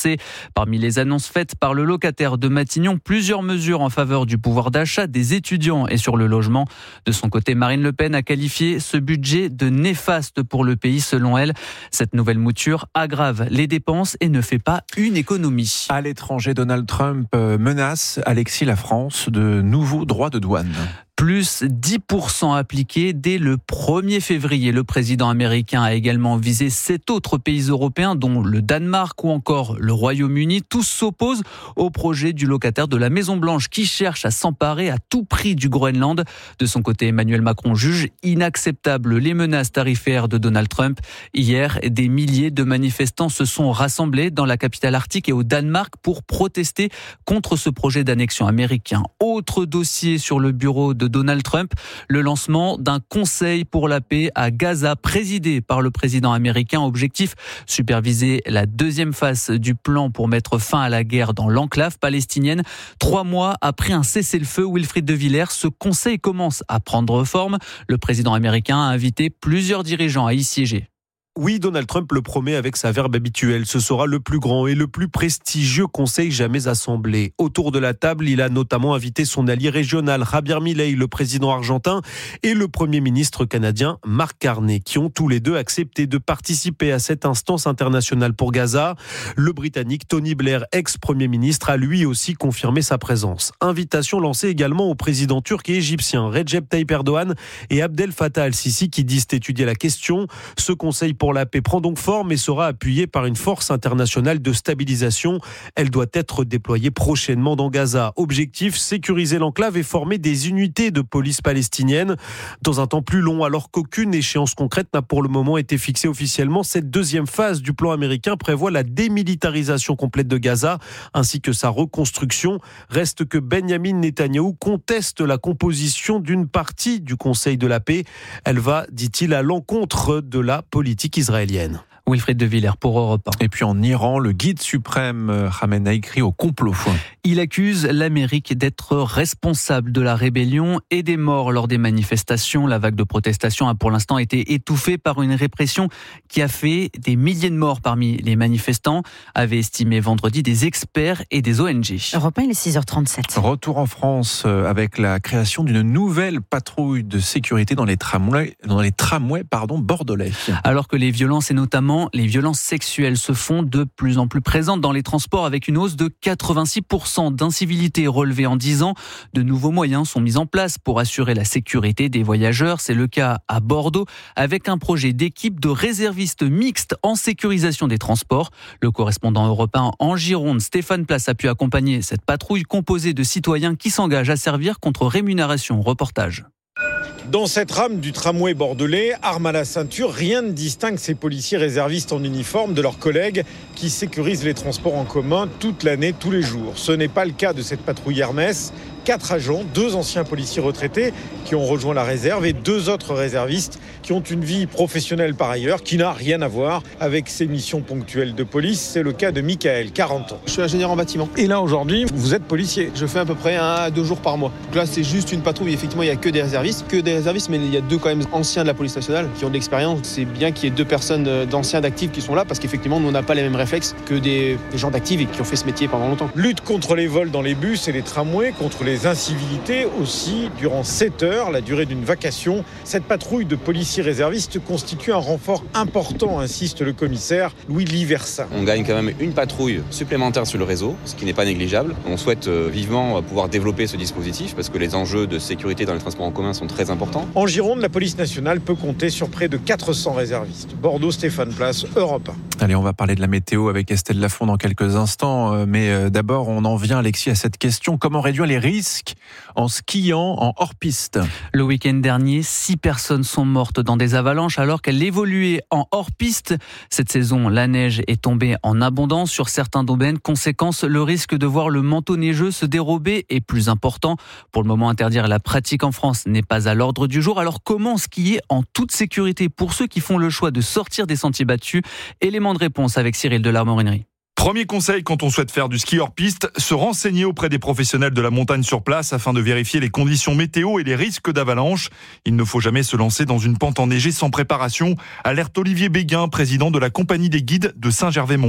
annoncées. Parmi les annonces faites par le locataire de Matignon, plusieurs mesures en faveur du pouvoir d'achat des étudiants et sur le logement. De son côté, Marine Le Pen a qualifié ce budget de néfaste pour le pays selon elle. Cette nouvelle mouture aggrave les dépenses et ne fait pas une économie. À l'étranger, Donald Trump menace, Alexis, la France de nouveaux droits de douane. Plus dix pour cent appliqués dès le premier février. Le président américain a également visé sept autres pays européens, dont le Danemark ou encore le Royaume-Uni. Tous s'opposent au projet du locataire de la Maison-Blanche qui cherche à s'emparer à tout prix du Groenland. De son côté, Emmanuel Macron juge inacceptable les menaces tarifaires de Donald Trump. Hier, des milliers de manifestants se sont rassemblés dans la capitale arctique et au Danemark pour protester contre ce projet d'annexion américain. Autre dossier sur le bureau de Donald Trump, le lancement d'un conseil pour la paix à Gaza présidé par le président américain. Objectif, superviser la deuxième phase du plan pour mettre fin à la guerre dans l'enclave palestinienne. Trois mois après un cessez-le-feu, Wilfried de Villers, ce conseil commence à prendre forme. Le président américain a invité plusieurs dirigeants à y siéger. Oui, Donald Trump le promet avec sa verbe habituelle. Ce sera le plus grand et le plus prestigieux conseil jamais assemblé. Autour de la table, il a notamment invité son allié régional, Javier Milei, le président argentin, et le premier ministre canadien, Mark Carney, qui ont tous les deux accepté de participer à cette instance internationale pour Gaza. Le Britannique Tony Blair, ex-premier ministre, a lui aussi confirmé sa présence. Invitation lancée également aux présidents turcs et égyptiens, Recep Tayyip Erdogan et Abdel Fattah al-Sisi, qui disent étudier la question. Ce conseil pour la paix prend donc forme et sera appuyée par une force internationale de stabilisation. Elle doit être déployée prochainement dans Gaza. Objectif, sécuriser l'enclave et former des unités de police palestiniennes. Dans un temps plus long, alors qu'aucune échéance concrète n'a pour le moment été fixée officiellement, cette deuxième phase du plan américain prévoit la démilitarisation complète de Gaza ainsi que sa reconstruction. Reste que Benyamin Netanyahou conteste la composition d'une partie du Conseil de la paix. Elle va, dit-il, à l'encontre de la politique israélienne. Wilfried de Villers pour Europe un. Et puis en Iran, le guide suprême Khamenei crie au complot. Il accuse l'Amérique d'être responsable de la rébellion et des morts lors des manifestations. La vague de protestation a pour l'instant été étouffée par une répression qui a fait des milliers de morts parmi les manifestants, avaient estimé vendredi des experts et des O N G. Europe un, il est six heures trente-sept. Retour en France avec la création d'une nouvelle patrouille de sécurité dans les tramways, dans les tramways pardon, bordelais. Alors que les violences et notamment les violences sexuelles se font de plus en plus présentes dans les transports avec une hausse de quatre-vingt-six pour cent d'incivilités relevées en dix ans. De nouveaux moyens sont mis en place pour assurer la sécurité des voyageurs. C'est le cas à Bordeaux avec un projet d'équipe de réservistes mixtes en sécurisation des transports. Le correspondant européen en Gironde, Stéphane Place, a pu accompagner cette patrouille composée de citoyens qui s'engagent à servir contre rémunération. Reportage. Dans cette rame du tramway bordelais, arme à la ceinture, rien ne distingue ces policiers réservistes en uniforme de leurs collègues qui sécurisent les transports en commun toute l'année, tous les jours. Ce n'est pas le cas de cette patrouille Hermès. Quatre agents, deux anciens policiers retraités qui ont rejoint la réserve et deux autres réservistes qui ont une vie professionnelle par ailleurs qui n'a rien à voir avec ces missions ponctuelles de police. C'est le cas de Michael, quarante ans. Je suis ingénieur en bâtiment. Et là aujourd'hui, vous êtes policier. Je fais à peu près un à deux jours par mois. Donc là, c'est juste une patrouille. Effectivement, il n'y a que des réservistes, que des réservistes, mais il y a deux quand même anciens de la police nationale qui ont de l'expérience. C'est bien qu'il y ait deux personnes d'anciens d'actifs qui sont là parce qu'effectivement, nous, on n'a pas les mêmes réflexes que des, des gens d'actifs et qui ont fait ce métier pendant longtemps. Lutte contre les vols dans les bus et les tramways, contre les incivilités aussi. Durant sept heures, la durée d'une vacation, cette patrouille de policiers réservistes constitue un renfort important, insiste le commissaire Louis Liversa. On gagne quand même une patrouille supplémentaire sur le réseau, ce qui n'est pas négligeable. On souhaite vivement pouvoir développer ce dispositif parce que les enjeux de sécurité dans les transports en commun sont très importants. En Gironde, la police nationale peut compter sur près de quatre cents réservistes. Bordeaux, Stéphane Place, Europe un. Allez, on va parler de la météo avec Estelle Lafond dans quelques instants. Mais d'abord, on en vient, Alexis, à cette question. Comment réduire les risques en skiant en hors-piste? Le week-end dernier, six personnes sont mortes dans des avalanches alors qu'elles évoluaient en hors-piste. Cette saison, la neige est tombée en abondance sur certains domaines. Conséquence, le risque de voir le manteau neigeux se dérober est plus important. Pour le moment, interdire la pratique en France n'est pas à l'ordre du jour. Alors comment skier en toute sécurité pour ceux qui font le choix de sortir des sentiers battus? Élément de réponse avec Cyril Delarmorinerie. Premier conseil quand on souhaite faire du ski hors piste, se renseigner auprès des professionnels de la montagne sur place afin de vérifier les conditions météo et les risques d'avalanche. Il ne faut jamais se lancer dans une pente enneigée sans préparation. Alerte Olivier Béguin, président de la compagnie des guides de Saint-Gervais-Mont-Blanc.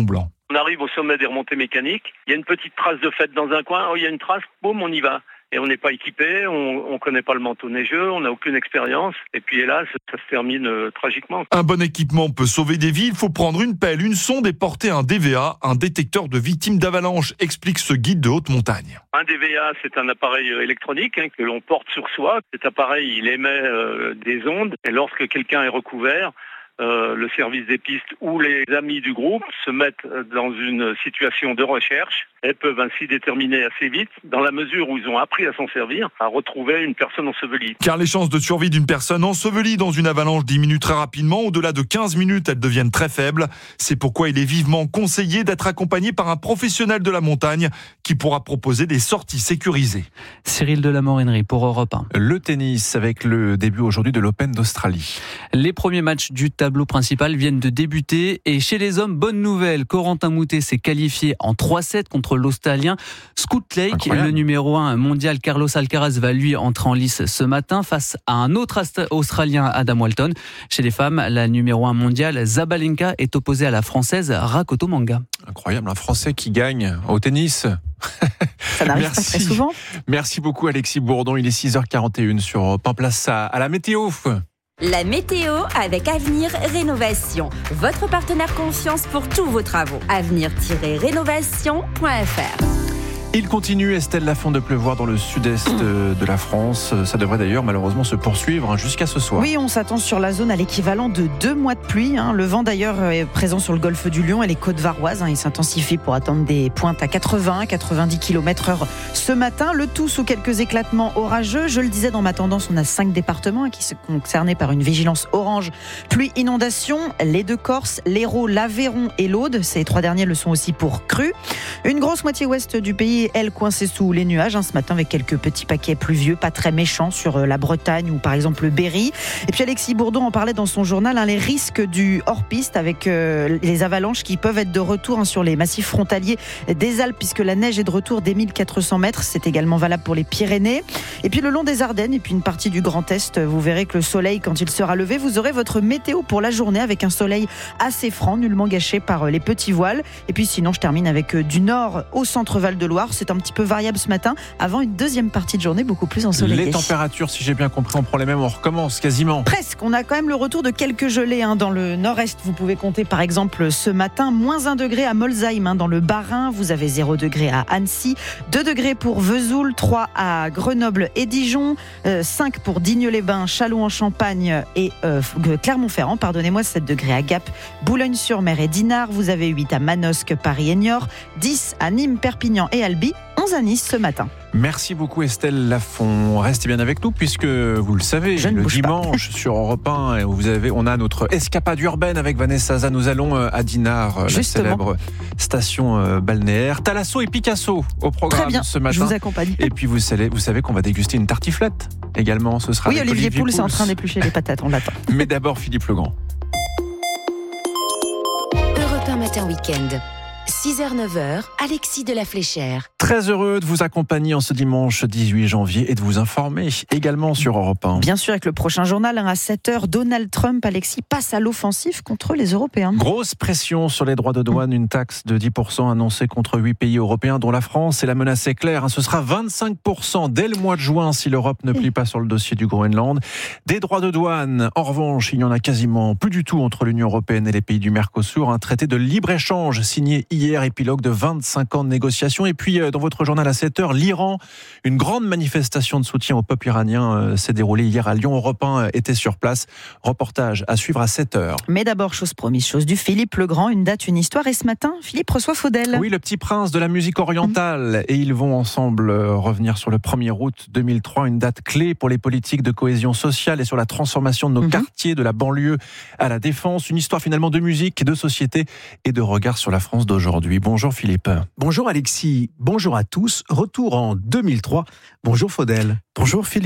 On arrive au sommet des remontées mécaniques, il y a une petite trace de fête dans un coin, oh, il y a une trace, boum, on y va. Et on n'est pas équipé, on ne connaît pas le manteau neigeux, on n'a aucune expérience. Et puis hélas, ça se termine euh, tragiquement. Un bon équipement peut sauver des vies. Il faut prendre une pelle, une sonde et porter un D V A, un détecteur de victimes d'avalanche, explique ce guide de haute montagne. Un D V A, c'est un appareil électronique hein, que l'on porte sur soi. Cet appareil, il émet euh, des ondes. Et lorsque quelqu'un est recouvert, Euh, le service des pistes ou les amis du groupe se mettent dans une situation de recherche et peuvent ainsi déterminer assez vite, dans la mesure où ils ont appris à s'en servir, à retrouver une personne ensevelie. Car les chances de survie d'une personne ensevelie dans une avalanche diminuent très rapidement. Au-delà de quinze minutes, elles deviennent très faibles. C'est pourquoi il est vivement conseillé d'être accompagné par un professionnel de la montagne qui pourra proposer des sorties sécurisées. Cyril de la Morinerie pour Europe un. Le tennis avec le début aujourd'hui de l'Open d'Australie. Les premiers matchs du tableau principal viennent de débuter et chez les hommes, bonne nouvelle, Corentin Moutet s'est qualifié en trois sept contre l'Australien Scoot Lake. Incroyable. Le numéro un mondial Carlos Alcaraz va lui entrer en lice ce matin face à un autre Australien, Adam Walton. Chez les femmes, la numéro un mondiale Zabalenka est opposée à la française Rakoto Manga. Incroyable, un Français qui gagne au tennis. Ça n'arrive pas très souvent. Merci beaucoup Alexis Bourdon, il est six heures quarante et une sur Europe un. Place à, à la météo. La météo avec Avenir Rénovation, votre partenaire confiance pour tous vos travaux. avenir tiret rénovation point f r. Il continue, Estelle Lafont, de pleuvoir dans le sud-est de la France. Ça devrait d'ailleurs malheureusement se poursuivre jusqu'à ce soir. Oui, on s'attend sur la zone à l'équivalent de deux mois de pluie. Le vent d'ailleurs est présent sur le golfe du Lion et les côtes varoises. Il s'intensifie pour atteindre des pointes à quatre-vingts à quatre-vingt-dix kilomètres heure ce matin. Le tout sous quelques éclatements orageux. Je le disais, dans ma tendance, on a cinq départements qui sont concernés par une vigilance orange pluie inondation. Les deux Corses, l'Hérault, l'Aveyron et l'Aude. Ces trois derniers le sont aussi pour crues. Une grosse moitié ouest du pays, elle, coincée sous les nuages hein, ce matin avec quelques petits paquets pluvieux, pas très méchants sur la Bretagne ou par exemple le Berry. Et puis Alexis Bourdon en parlait dans son journal, hein, les risques du hors-piste avec euh, les avalanches qui peuvent être de retour hein, sur les massifs frontaliers des Alpes puisque la neige est de retour dès mille quatre cents mètres. C'est également valable pour les Pyrénées. Et puis le long des Ardennes et puis une partie du Grand Est, vous verrez que le soleil, quand il sera levé, vous aurez votre météo pour la journée avec un soleil assez franc, nullement gâché par les petits voiles. Et puis sinon, je termine avec du nord au centre Val-de-Loire. C'est un petit peu variable ce matin, avant une deuxième partie de journée beaucoup plus ensoleillée. Les températures, si j'ai bien compris, on prend les mêmes, on recommence quasiment. Presque, on a quand même le retour de quelques gelées hein, dans le nord-est. Vous pouvez compter par exemple ce matin, moins un degré à Molsheim hein, dans le Bas-Rhin, vous avez zéro degré à Annecy, deux degrés pour Vesoul, trois à Grenoble et Dijon, euh, cinq pour Digne-les-Bains, Châlons-en-Champagne et euh, Clermont-Ferrand, pardonnez-moi, sept degrés à Gap, Boulogne-sur-Mer et Dinard, vous avez huit à Manosque, Paris et Niort, dix à Nîmes, Perpignan et Albi, onze à Nice ce matin. Merci beaucoup Estelle Lafont. Restez bien avec nous puisque vous le savez, le dimanche sur Europe un, vous avez, on a notre escapade urbaine avec Vanessa Zaza. Nous allons à Dinard, Justement. la célèbre station balnéaire. Thalasso et Picasso au programme Très bien, ce matin. Je vous accompagne. Et puis vous savez, vous savez qu'on va déguster une tartiflette également. Ce sera oui, avec Olivier, Olivier Pouls est en Pouls. train d'éplucher les patates, on l'attend. Mais d'abord Philippe Legrand. Europe un matin week-end. six heures neuf heures, Alexis de la Fléchère. Très heureux de vous accompagner en ce dimanche dix-huit janvier et de vous informer également sur Europe un. Bien sûr, avec le prochain journal, hein, à sept heures, Donald Trump, Alexis, passe à l'offensive contre les Européens. Grosse pression sur les droits de douane, une taxe de dix pour cent annoncée contre huit pays européens, dont la France. Et la menace est claire, hein, ce sera vingt-cinq pour cent dès le mois de juin si l'Europe ne plie pas sur le dossier du Groenland. Des droits de douane, en revanche, il n'y en a quasiment plus du tout entre l'Union européenne et les pays du Mercosur. Un traité de libre-échange signé hier, épilogue de vingt-cinq ans de négociations. Et puis, dans votre journal à sept heures, l'Iran, une grande manifestation de soutien au peuple iranien euh, s'est déroulée hier à Lyon. Europe un était sur place. Reportage à suivre à sept heures. Mais d'abord, chose promise, chose due, Philippe Legrand, une date, une histoire. Et ce matin, Philippe reçoit Faudel. Oui, le petit prince de la musique orientale. Mmh. Et ils vont ensemble revenir sur le premier août deux mille trois, une date clé pour les politiques de cohésion sociale et sur la transformation de nos mmh. quartiers, de la banlieue à la défense. Une histoire finalement de musique, de société et de regard sur la France d'aujourd'hui. Bonjour Philippe. Bonjour Alexis, bonjour à tous. Retour en deux mille trois. Bonjour Faudel. Bonjour Philippe.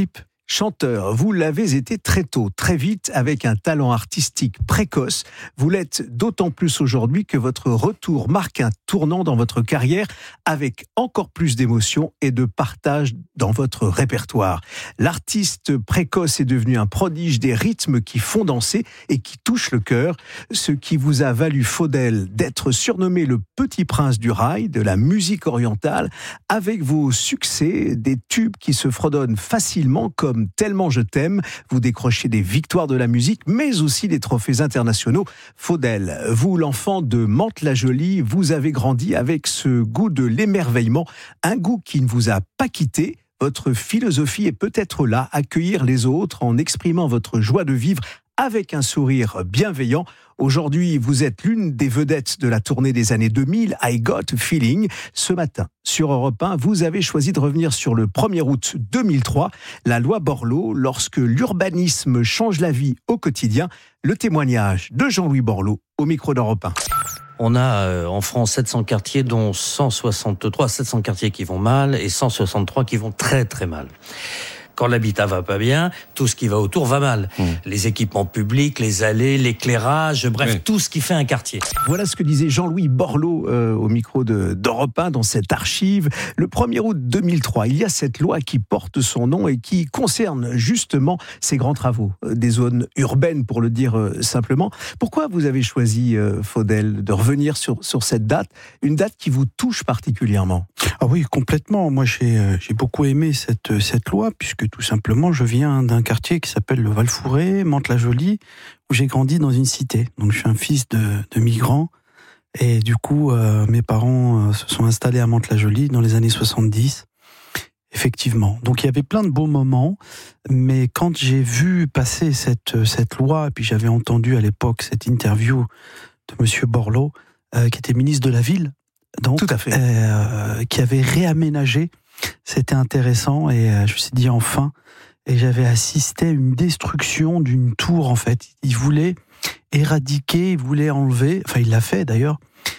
Chanteur, vous l'avez été très tôt, très vite, avec un talent artistique précoce. Vous l'êtes d'autant plus aujourd'hui que votre retour marque un tournant dans votre carrière avec encore plus d'émotion et de partage dans votre répertoire. L'artiste précoce est devenu un prodige des rythmes qui font danser et qui touchent le cœur, ce qui vous a valu, Faudel, d'être surnommé le petit prince du rail, de la musique orientale, avec vos succès, des tubes qui se fredonnent facilement comme Tellement je t'aime. Vous décrochez des victoires de la musique, mais aussi des trophées internationaux. Faudel, vous, l'enfant de Mantes-la-Jolie, vous avez grandi avec ce goût de l'émerveillement, un goût qui ne vous a pas quitté. Votre philosophie est peut-être là, accueillir les autres en exprimant votre joie de vivre avec un sourire bienveillant. Aujourd'hui, vous êtes l'une des vedettes de la tournée des années deux mille, I Got a Feeling. Ce matin, sur Europe un, vous avez choisi de revenir sur le premier août deux mille trois, la loi Borloo, lorsque l'urbanisme change la vie au quotidien. Le témoignage de Jean-Louis Borloo au micro d'Europe un. On a euh, en France sept cents quartiers, dont cent soixante-trois, sept cents quartiers qui vont mal et cent soixante-trois qui vont très très mal. Quand l'habitat va pas bien, tout ce qui va autour va mal. Mmh. Les équipements publics, les allées, l'éclairage, bref, oui. Tout ce qui fait un quartier. Voilà ce que disait Jean-Louis Borloo euh, au micro de, d'Europe un dans cette archive. Le premier août deux mille trois, il y a cette loi qui porte son nom et qui concerne justement ces grands travaux, euh, des zones urbaines pour le dire euh, simplement. Pourquoi vous avez choisi, euh, Faudel, de revenir sur, sur cette date, une date qui vous touche particulièrement ? Ah oui, complètement. Moi, j'ai, euh, j'ai beaucoup aimé cette, cette loi, puisque tout simplement, je viens d'un quartier qui s'appelle le Val-Fouré, Mantes-la-Jolie, où j'ai grandi dans une cité. Donc, je suis un fils de, de migrants. Et du coup, euh, mes parents euh, se sont installés à Mantes-la-Jolie dans les années soixante-dix. Effectivement. Donc, il y avait plein de beaux moments. Mais quand j'ai vu passer cette, cette loi, et puis j'avais entendu à l'époque cette interview de monsieur Borloo, euh, qui était ministre de la Ville, donc, tout à fait. Euh, qui avait réaménagé. C'était intéressant et euh, je me suis dit enfin, et j'avais assisté à une destruction d'une tour en fait. Il voulait éradiquer, il voulait enlever, enfin il l'a fait d'ailleurs,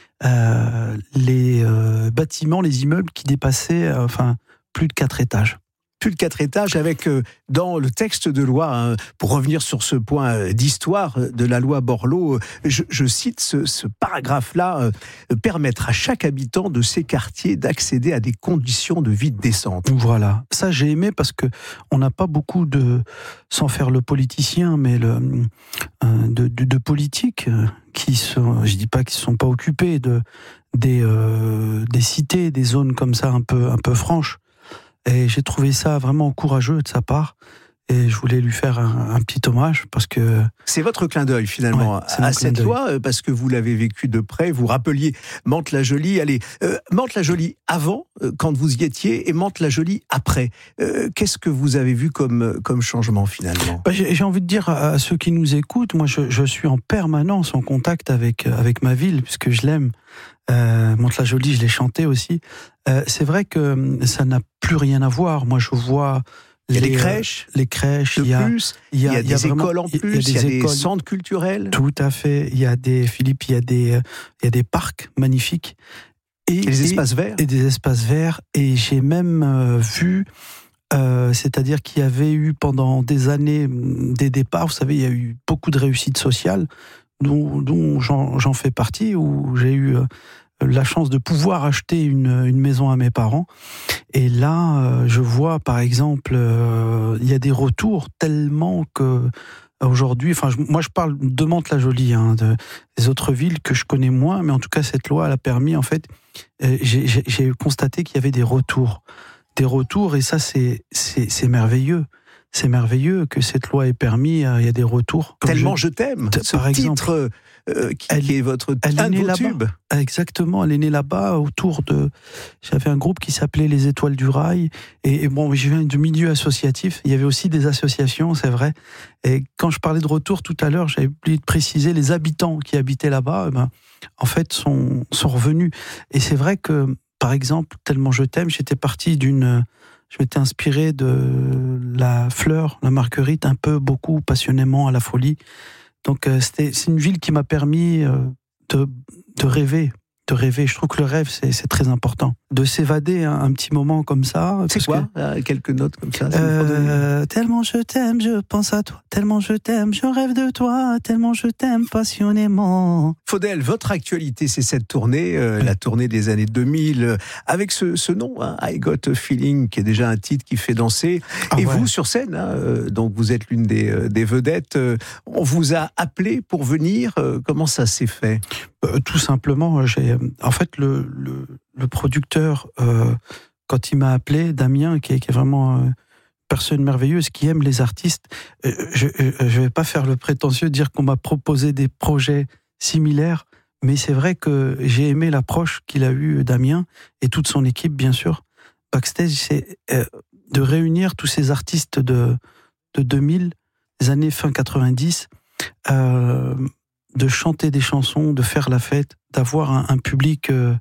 euh, les euh, bâtiments, les immeubles qui dépassaient euh, enfin plus de quatre étages. Plus de quatre étages avec, euh, dans le texte de loi, hein, pour revenir sur ce point euh, d'histoire de la loi Borloo, euh, je, je cite ce, ce paragraphe-là, euh, permettre à chaque habitant de ces quartiers d'accéder à des conditions de vie décentes. Voilà, ça j'ai aimé parce que on n'a pas beaucoup de, sans faire le politicien, mais le, euh, de, de, de politiques qui sont, je dis pas qu'ils ne sont pas occupés de, des, euh, des cités, des zones comme ça un peu, un peu franches. Et j'ai trouvé ça vraiment courageux de sa part. Et je voulais lui faire un, un petit hommage parce que... C'est votre clin d'œil finalement ouais, à cette d'œil. loi, parce que vous l'avez vécu de près. Vous rappeliez Mantes-la-Jolie. Allez, euh, Mantes-la-Jolie avant, euh, quand vous y étiez, et Mantes-la-Jolie après. Euh, qu'est-ce que vous avez vu comme, comme changement finalement ? bah, j'ai, j'ai envie de dire à, à ceux qui nous écoutent, moi je, je suis en permanence en contact avec, avec ma ville, puisque je l'aime. Euh, Mantes-la-Jolie, je l'ai chanté aussi. Euh, c'est vrai que ça n'a plus rien à voir. Moi, je vois les, il y a les crèches, les crèches. De il y a, plus, il y a, il y a des vraiment, écoles en plus, il y a des, il y a des centres culturels. Tout à fait. Il y a des Philippe, il y a des, il y a des parcs magnifiques et, et des espaces verts. Et des espaces verts. Et j'ai même euh, vu. Euh, c'est-à-dire qu'il y avait eu pendant des années des départs. Vous savez, il y a eu beaucoup de réussites sociales. Dont, dont j'en, j'en fais partie, où j'ai eu euh, la chance de pouvoir acheter une, une maison à mes parents. Et là, euh, je vois, par exemple, euh, il y a des retours tellement que aujourd'hui, enfin, je, moi je parle de Mantes-la-Jolie, hein, de, des autres villes que je connais moins, mais en tout cas, cette loi, elle a permis, en fait, euh, j'ai, j'ai, j'ai constaté qu'il y avait des retours. Des retours, et ça, c'est, c'est, c'est merveilleux. C'est merveilleux que cette loi ait permis, euh, il y a des retours. Tellement je, je t'aime, ce par titre exemple, euh, qui, elle, qui est votre elle un est née de vos tubes. Exactement, elle est née là-bas autour de... J'avais un groupe qui s'appelait Les Étoiles du Rail, et, et bon, je viens du milieu associatif, il y avait aussi des associations, c'est vrai, et quand je parlais de retour tout à l'heure, j'avais oublié de préciser, les habitants qui habitaient là-bas, eh ben, en fait, sont, sont revenus. Et c'est vrai que, par exemple, Tellement je t'aime, j'étais parti d'une... Je m'étais inspiré de la fleur, la marguerite, un peu, beaucoup, passionnément, à la folie. Donc, euh, c'était, c'est une ville qui m'a permis euh, de, de rêver, de rêver. Je trouve que le rêve, c'est, c'est très important. De s'évader un, un petit moment comme ça. C'est quoi que, quelques notes comme ça, euh, tellement je t'aime, je pense à toi. Tellement je t'aime, je rêve de toi. Tellement je t'aime passionnément. Faudel, votre actualité, c'est cette tournée, euh, la tournée des années deux mille, euh, avec ce, ce nom, hein, I Got a Feeling, qui est déjà un titre qui fait danser. Ah, et ouais. vous, sur scène, hein, euh, donc vous êtes l'une des, euh, des vedettes. Euh, on vous a appelé pour venir. Euh, comment ça s'est fait ? euh, Tout simplement, j'ai, en fait, le, le, le producteur, euh, quand il m'a appelé, Damien, qui est, qui est vraiment une personne merveilleuse, qui aime les artistes, euh, je ne vais pas faire le prétentieux de dire qu'on m'a proposé des projets similaires, mais c'est vrai que j'ai aimé l'approche qu'il a eue, Damien, et toute son équipe, bien sûr. Backstage, c'est euh, de réunir tous ces artistes de, de deux mille, des années fin quatre-vingt-dix, euh, de chanter des chansons, de faire la fête, d'avoir un, un public euh,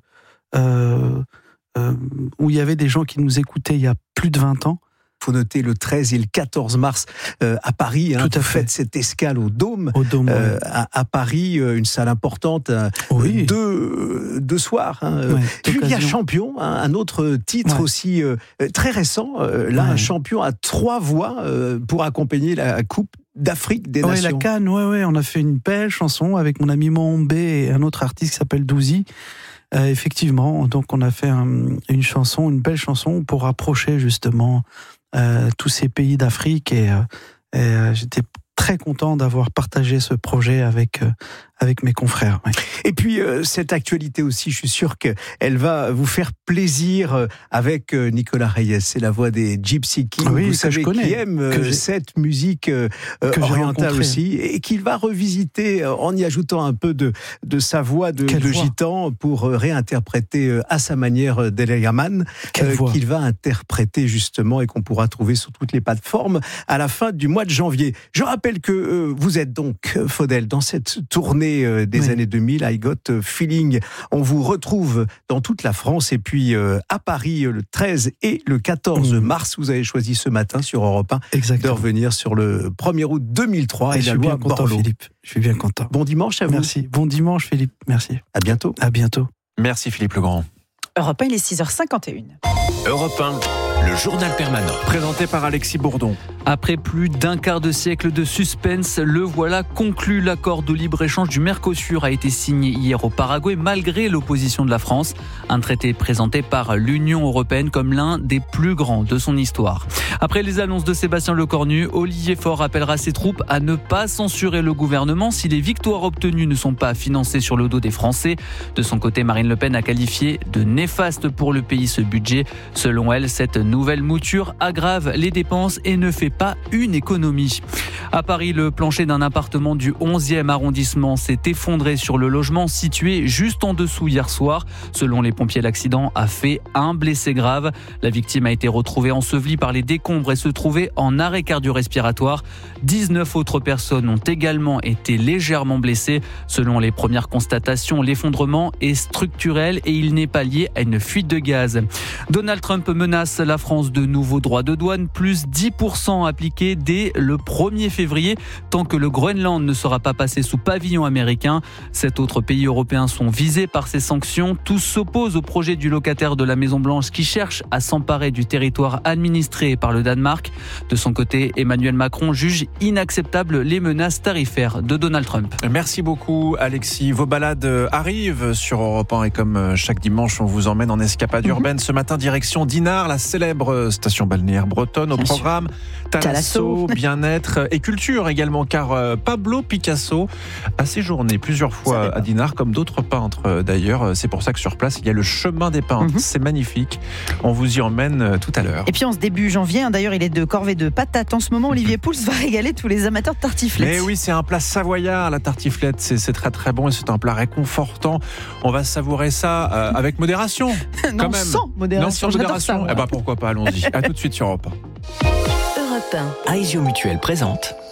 euh, euh, où il y avait des gens qui nous écoutaient il y a plus de vingt ans. Il faut noter le treize et le quatorze mars euh, à Paris. Hein, Tout à fait. Faites cette escale au Dôme. Au Dôme, euh, ouais. à, à Paris, une salle importante, euh, oui. deux, deux soirs. Hein. Ouais, Puis il y a Champion, hein, un autre titre ouais. aussi euh, très récent. Euh, là, ouais. un champion à trois voix euh, pour accompagner la Coupe d'Afrique des ouais, Nations. La Cannes, ouais, ouais. On a fait une belle chanson avec mon ami Mohombe et un autre artiste qui s'appelle Douzi. Euh, effectivement, donc on a fait un, une chanson, une belle chanson pour rapprocher justement Euh, tous ces pays d'Afrique et, euh, et euh, j'étais très content d'avoir partagé ce projet avec, euh, avec mes confrères. Ouais. Et puis, euh, cette actualité aussi, je suis sûr qu'elle va vous faire plaisir euh, avec euh, Nicolas Reyes. C'est la voix des Gypsy Kings, oui, vous savez, connais, qui aime euh, cette musique euh, orientale aussi, et qu'il va revisiter euh, en y ajoutant un peu de, de sa voix de, de gitan pour euh, réinterpréter euh, à sa manière euh, Delia Yaman, euh, qu'il va interpréter justement et qu'on pourra trouver sur toutes les plateformes à la fin du mois de janvier. Je rappelle que euh, vous êtes donc, Faudel, dans cette tournée euh, des oui. années deux mille, I Got a Feeling. On vous retrouve dans toute la France et puis euh, à Paris euh, le treize et le quatorze mars. Vous avez choisi ce matin sur Europe un Exactement. de revenir sur le premier août deux mille trois et, et je la suis loi bien content, Borloo. Philippe. Je suis bien content. Bon dimanche à vous. Merci. Bon dimanche, Philippe. Merci. À bientôt. À bientôt. Merci Philippe Legrand. Europe un, il est six heures cinquante et une. Europe un, le journal permanent. Présenté par Alexis Bourdon. Après plus d'un quart de siècle de suspense, le voilà conclu. L'accord de libre-échange du Mercosur a été signé hier au Paraguay malgré l'opposition de la France. Un traité présenté par l'Union européenne comme l'un des plus grands de son histoire. Après les annonces de Sébastien Lecornu, Olivier Faure appellera ses troupes à ne pas censurer le gouvernement si les victoires obtenues ne sont pas financées sur le dos des Français. De son côté, Marine Le Pen a qualifié de néfaste pour le pays ce budget. Selon elle, cette nouvelle mouture aggrave les dépenses et ne fait pas une économie. À Paris, le plancher d'un appartement du onzième arrondissement s'est effondré sur le logement situé juste en dessous hier soir. Selon les pompiers, l'accident a fait un blessé grave. La victime a été retrouvée ensevelie par les décombres et se trouvait en arrêt cardio-respiratoire. dix-neuf autres personnes ont également été légèrement blessées. Selon les premières constatations, l'effondrement est structurel et il n'est pas lié à une fuite de gaz. Donald Trump menace la France de nouveaux droits de douane, plus dix pour cent appliqués dès le premier février, tant que le Groenland ne sera pas passé sous pavillon américain. Sept autres pays européens sont visés par ces sanctions. Tous s'opposent au projet du locataire de la Maison-Blanche qui cherche à s'emparer du territoire administré par le Danemark. De son côté, Emmanuel Macron juge inacceptables les menaces tarifaires de Donald Trump. Merci beaucoup Alexis. Vos balades arrivent sur Europe un et comme chaque dimanche, on vous emmène en escapade urbaine. Ce matin, direction Dinard, la célèbre station balnéaire bretonne. Au Bien programme, Thalasso, bien-être et culture également, car Pablo Picasso a séjourné plusieurs fois à Dinard, comme d'autres peintres d'ailleurs. C'est pour ça que sur place, il y a le chemin des peintres. Mm-hmm. C'est magnifique. On vous y emmène tout à l'heure. Et puis en ce début janvier, d'ailleurs, il est de corvée de patates. En ce moment, Olivier Pouls va régaler tous les amateurs de tartiflette. Mais oui, c'est un plat savoyard, la tartiflette. C'est, c'est très très bon et c'est un plat réconfortant. On va savourer ça euh, avec modération. non, quand même. sans modération. Non, sans modération. Eh ben pourquoi pas, allons-y. À tout de suite sur Europe un. Europe un. Aesio Mutuel présente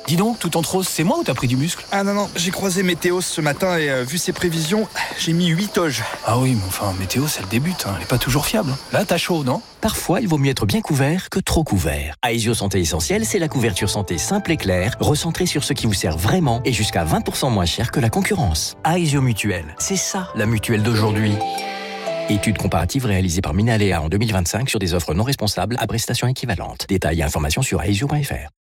Dis donc, tout en rose, c'est moi ou t'as pris du muscle? Ah non, non, j'ai croisé Météos ce matin et euh, vu ses prévisions, j'ai mis huit toges. Ah oui, mais enfin, Météos, elle débute, hein. Elle est pas toujours fiable. Là, t'as chaud, non? Parfois, il vaut mieux être bien couvert que trop couvert. Aesio Santé Essentielle, c'est la couverture santé simple et claire, recentrée sur ce qui vous sert vraiment et jusqu'à vingt pour cent moins cher que la concurrence. Aesio Mutuelle, c'est ça, la mutuelle d'aujourd'hui. Étude comparative réalisée par Minalea en deux mille vingt-cinq sur des offres non responsables à prestations équivalentes. Détails et informations sur aesio point f r.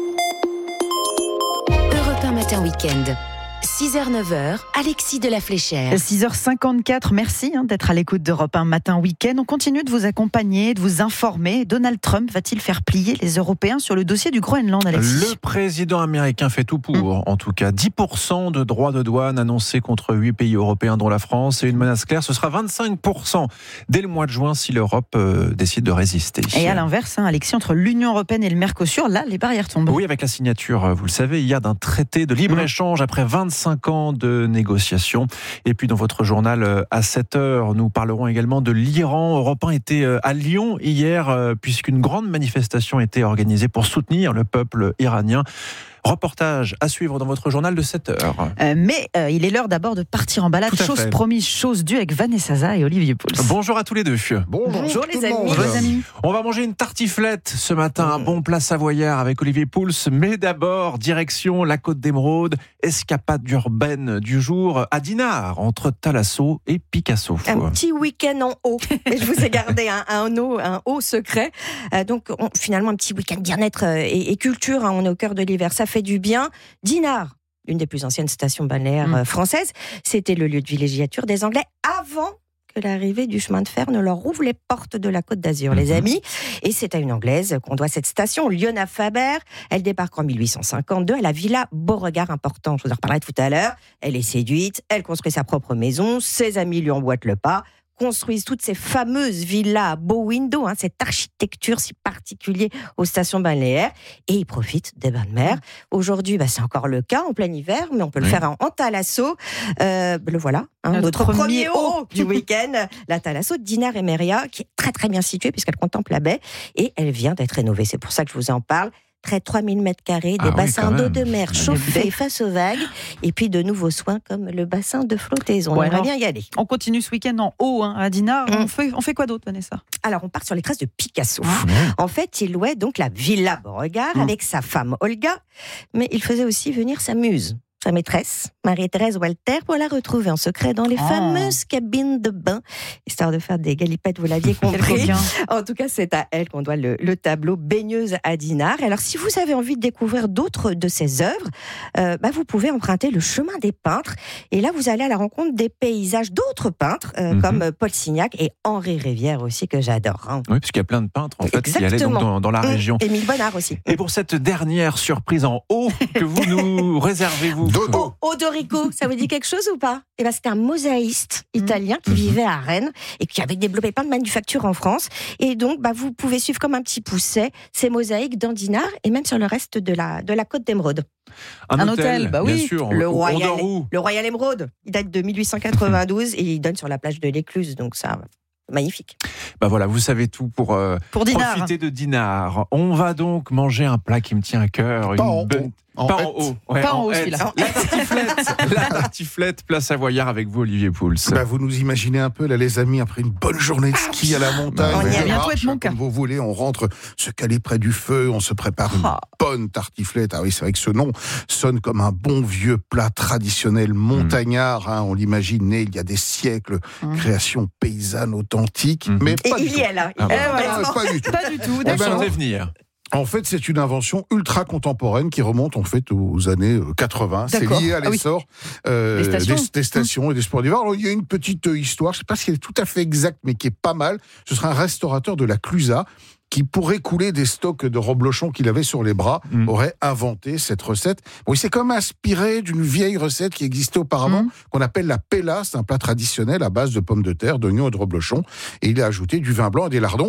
Europe un matin week-end. six heures neuf heures, Alexis de la Fléchère. six heures cinquante-quatre, merci hein, d'être à l'écoute d'Europe un matin week-end. On continue de vous accompagner, de vous informer. Donald Trump va-t-il faire plier les Européens sur le dossier du Groenland, Alexis? Le président américain fait tout pour, mmh. en tout cas. dix pour cent de droits de douane annoncés contre huit pays européens, dont la France. Et une menace claire, ce sera vingt-cinq pour cent dès le mois de juin si l'Europe euh, décide de résister. Et à l'inverse, hein, Alexis, entre l'Union européenne et le Mercosur, là, les barrières tombent. Oui, avec la signature, vous le savez, hier d'un traité de libre-échange mmh. après vingt-cinq ans de négociations. Et puis dans votre journal à sept heures, nous parlerons également de l'Iran. Europe un était à Lyon hier puisqu'une grande manifestation était organisée pour soutenir le peuple iranien. Reportage à suivre dans votre journal de sept heures. Euh, mais euh, il est l'heure d'abord de partir en balade. Chose fait. promise, chose due avec Vanessa Zaza et Olivier Pouls. Bonjour à tous les deux. Bonjour, Bonjour les amis. Vos amis. On va manger une tartiflette ce matin, un bon plat savoyard avec Olivier Pouls. Mais d'abord, direction la Côte d'Émeraude, escapade urbaine du jour à Dinard, entre Thalasso et Picasso. Un petit week-end en haut. Je vous ai gardé un, un, haut, un haut secret. Euh, donc on, finalement, un petit week-end bien-être et, et culture. Hein, on est au cœur de l'hiver. Ça fait du bien. Dinard, une des plus anciennes stations balnéaires mmh. françaises, c'était le lieu de villégiature des Anglais avant que l'arrivée du chemin de fer ne leur rouvre les portes de la Côte d'Azur, mmh. les amis. Et c'est à une Anglaise qu'on doit cette station, Liona Faber. Elle débarque en mille huit cent cinquante-deux à la Villa Beauregard, important, je vous en reparlerai tout à l'heure. Elle est séduite, elle construit sa propre maison, ses amis lui emboîtent le pas, construisent toutes ces fameuses villas à beaux windows, hein, cette architecture si particulière aux stations balnéaires, et ils profitent des bains de mer. Aujourd'hui, bah, c'est encore le cas en plein hiver, mais on peut le oui. faire en, en Thalasso. Euh, le voilà, hein, notre, notre premier haut du week-end, la Thalasso de Dinard et Meria, qui est très très bien située puisqu'elle contemple la baie, et elle vient d'être rénovée. C'est pour ça que je vous en parle. Près de trois mille mètres carrés, des ah bassins oui, d'eau de mer chauffés face aux vagues, et puis de nouveaux soins comme le bassin de flottaison. Ouais, on aimerait bien y aller. On continue ce week-end en haut, hein, à Dinard. Mmh. On, fait, on fait quoi d'autre, Vanessa? Alors, on part sur les traces de Picasso. Mmh. En fait, il louait donc la Villa Beauregard mmh. avec sa femme Olga, mais il faisait aussi venir sa muse, sa maîtresse, Marie-Thérèse Walter, pour la retrouver en secret dans les oh. fameuses cabines de bain, histoire de faire des galipettes, vous l'aviez compris. En tout cas, c'est à elle qu'on doit le, le tableau Baigneuse à Dinard. Alors, si vous avez envie de découvrir d'autres de ses œuvres, euh, bah, vous pouvez emprunter le chemin des peintres. Et là, vous allez à la rencontre des paysages d'autres peintres, euh, mm-hmm. comme Paul Signac et Henri Rivière aussi, que j'adore. Hein. Oui, puisqu'il y a plein de peintres, en fait, qui allaient donc dans, dans la région. Mmh. Émile Bonnard aussi. Et pour cette dernière surprise en haut, que vous nous réservez, vous Dodo. Odorico, ça vous dit quelque chose ou pas? Eh ben, c'était un mosaïste italien qui vivait à Rennes et qui avait développé plein de manufactures en France. Et donc, bah, vous pouvez suivre comme un petit pousset ces mosaïques dans Dinard et même sur le reste de la, de la Côte d'Émeraude. Un, un hôtel, hôtel, bah oui, bien sûr. Le Royal, le Royal Émeraude. Il date de mille huit cent quatre-vingt-douze et il donne sur la plage de l'Écluse, donc ça... magnifique. Bah voilà, vous savez tout pour, euh, pour Dinard. profiter de Dinard. On va donc manger un plat qui me tient à cœur. Pas une en bonne... haut. En pas fait. en haut. Ouais, pas en, en haut, la tartiflette, la tartiflette, plat savoyard avec vous, Olivier Pouls. Bah, vous nous imaginez un peu, là, les amis, après une bonne journée de ski à la montagne. On y a bientôt être mon cas. Comme vous voulez, on rentre se caler près du feu, on se prépare une oh. bonne tartiflette. Ah oui, c'est vrai que ce nom sonne comme un bon vieux plat traditionnel montagnard. Mmh. Hein, on l'imagine né il y a des siècles, mmh. création paysanne authentique. Mmh. Mais Et pas il du y tout. est là. Ah, eh, bah, voilà. pas, pas du tout. Pas du tout. Eh ben, venir. En fait, c'est une invention ultra contemporaine qui remonte en fait aux années quatre-vingts. D'accord. C'est lié à l'essor ah oui. euh, des stations, des, des stations mmh. et des sports d'hiver. Alors, il y a une petite euh, histoire, je ne sais pas si elle est tout à fait exacte, mais qui est pas mal. Ce sera un restaurateur de la Clusaz qui, pour écouler des stocks de reblochon qu'il avait sur les bras, mmh. aurait inventé cette recette. Bon, il s'est quand même inspiré d'une vieille recette qui existait auparavant, mmh. qu'on appelle la pella. C'est un plat traditionnel à base de pommes de terre, d'oignons et de reblochon. Et il a ajouté du vin blanc et des lardons.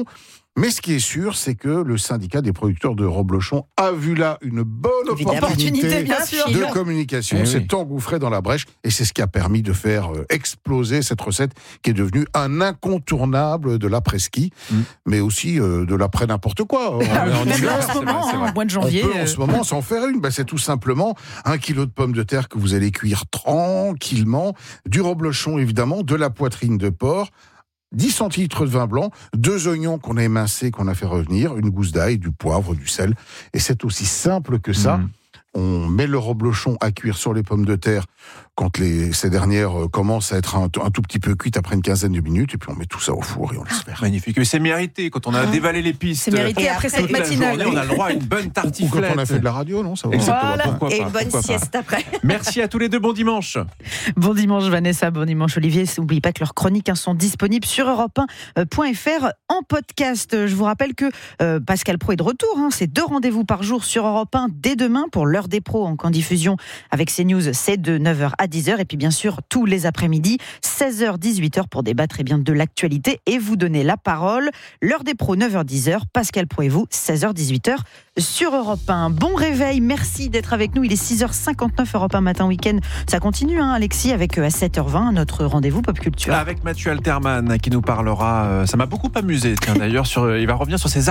Mais ce qui est sûr, c'est que le syndicat des producteurs de reblochon a vu là une bonne Évidemment. opportunité Opportunité, bien sûr. de communication, Eh s'est oui. engouffré dans la brèche et c'est ce qui a permis de faire euh, exploser cette recette qui est devenue un incontournable de l'après-ski, Mm. mais aussi euh, de l'après n'importe quoi. En- Ah oui, en même hiver. là, en ce c'est vrai, moment, c'est vrai. hein, au mois de janvier. On peut en euh, ce moment s'en faire une. Ben, c'est tout simplement un kilo de pommes de terre que vous allez cuire tranquillement, du reblochon évidemment, de la poitrine de porc, dix centilitres de vin blanc, deux oignons qu'on a émincés, qu'on a fait revenir, une gousse d'ail, du poivre, du sel. Et c'est aussi simple que ça. Mmh. On met le reblochon à cuire sur les pommes de terre quand les, ces dernières euh, commencent à être un, un tout petit peu cuites après une quinzaine de minutes, et puis on met tout ça au four et on laisse faire. Magnifique. Mais c'est mérité. Quand on a dévalé les pistes C'est mérité euh, après toute cette la matinale. journée, on a le droit à une bonne Ou tartiflette. quand on a fait de la radio, non ça va. Exactement. Voilà. Pourquoi Et pas, une bonne pourquoi pas. sieste après. Merci à tous les deux. Bon dimanche. Bon dimanche Vanessa, bon dimanche Olivier. N'oubliez pas que leurs chroniques hein, sont disponibles sur europe un point f r en podcast. Je vous rappelle que euh, Pascal Praud est de retour. Hein. C'est deux rendez-vous par jour sur Europe un dès demain pour l'heure des pros en diffusion avec CNews. C'est de neuf heures à dix heures. Et puis bien sûr, tous les après-midi, seize heures dix-huit heures pour débattre eh bien, de l'actualité et vous donner la parole. L'heure des pros, neuf heures dix heures. Pascal Praud et vous, seize heures dix-huit heures sur Europe un. Bon réveil, merci d'être avec nous. Il est six heures cinquante-neuf, Europe un Matin Week-end. Ça continue, hein, Alexis, avec euh, à sept heures vingt, notre rendez-vous Pop Culture. Avec Mathieu Alterman qui nous parlera. euh, ça m'a beaucoup amusé. Tiens, d'ailleurs, sur, il va revenir sur ses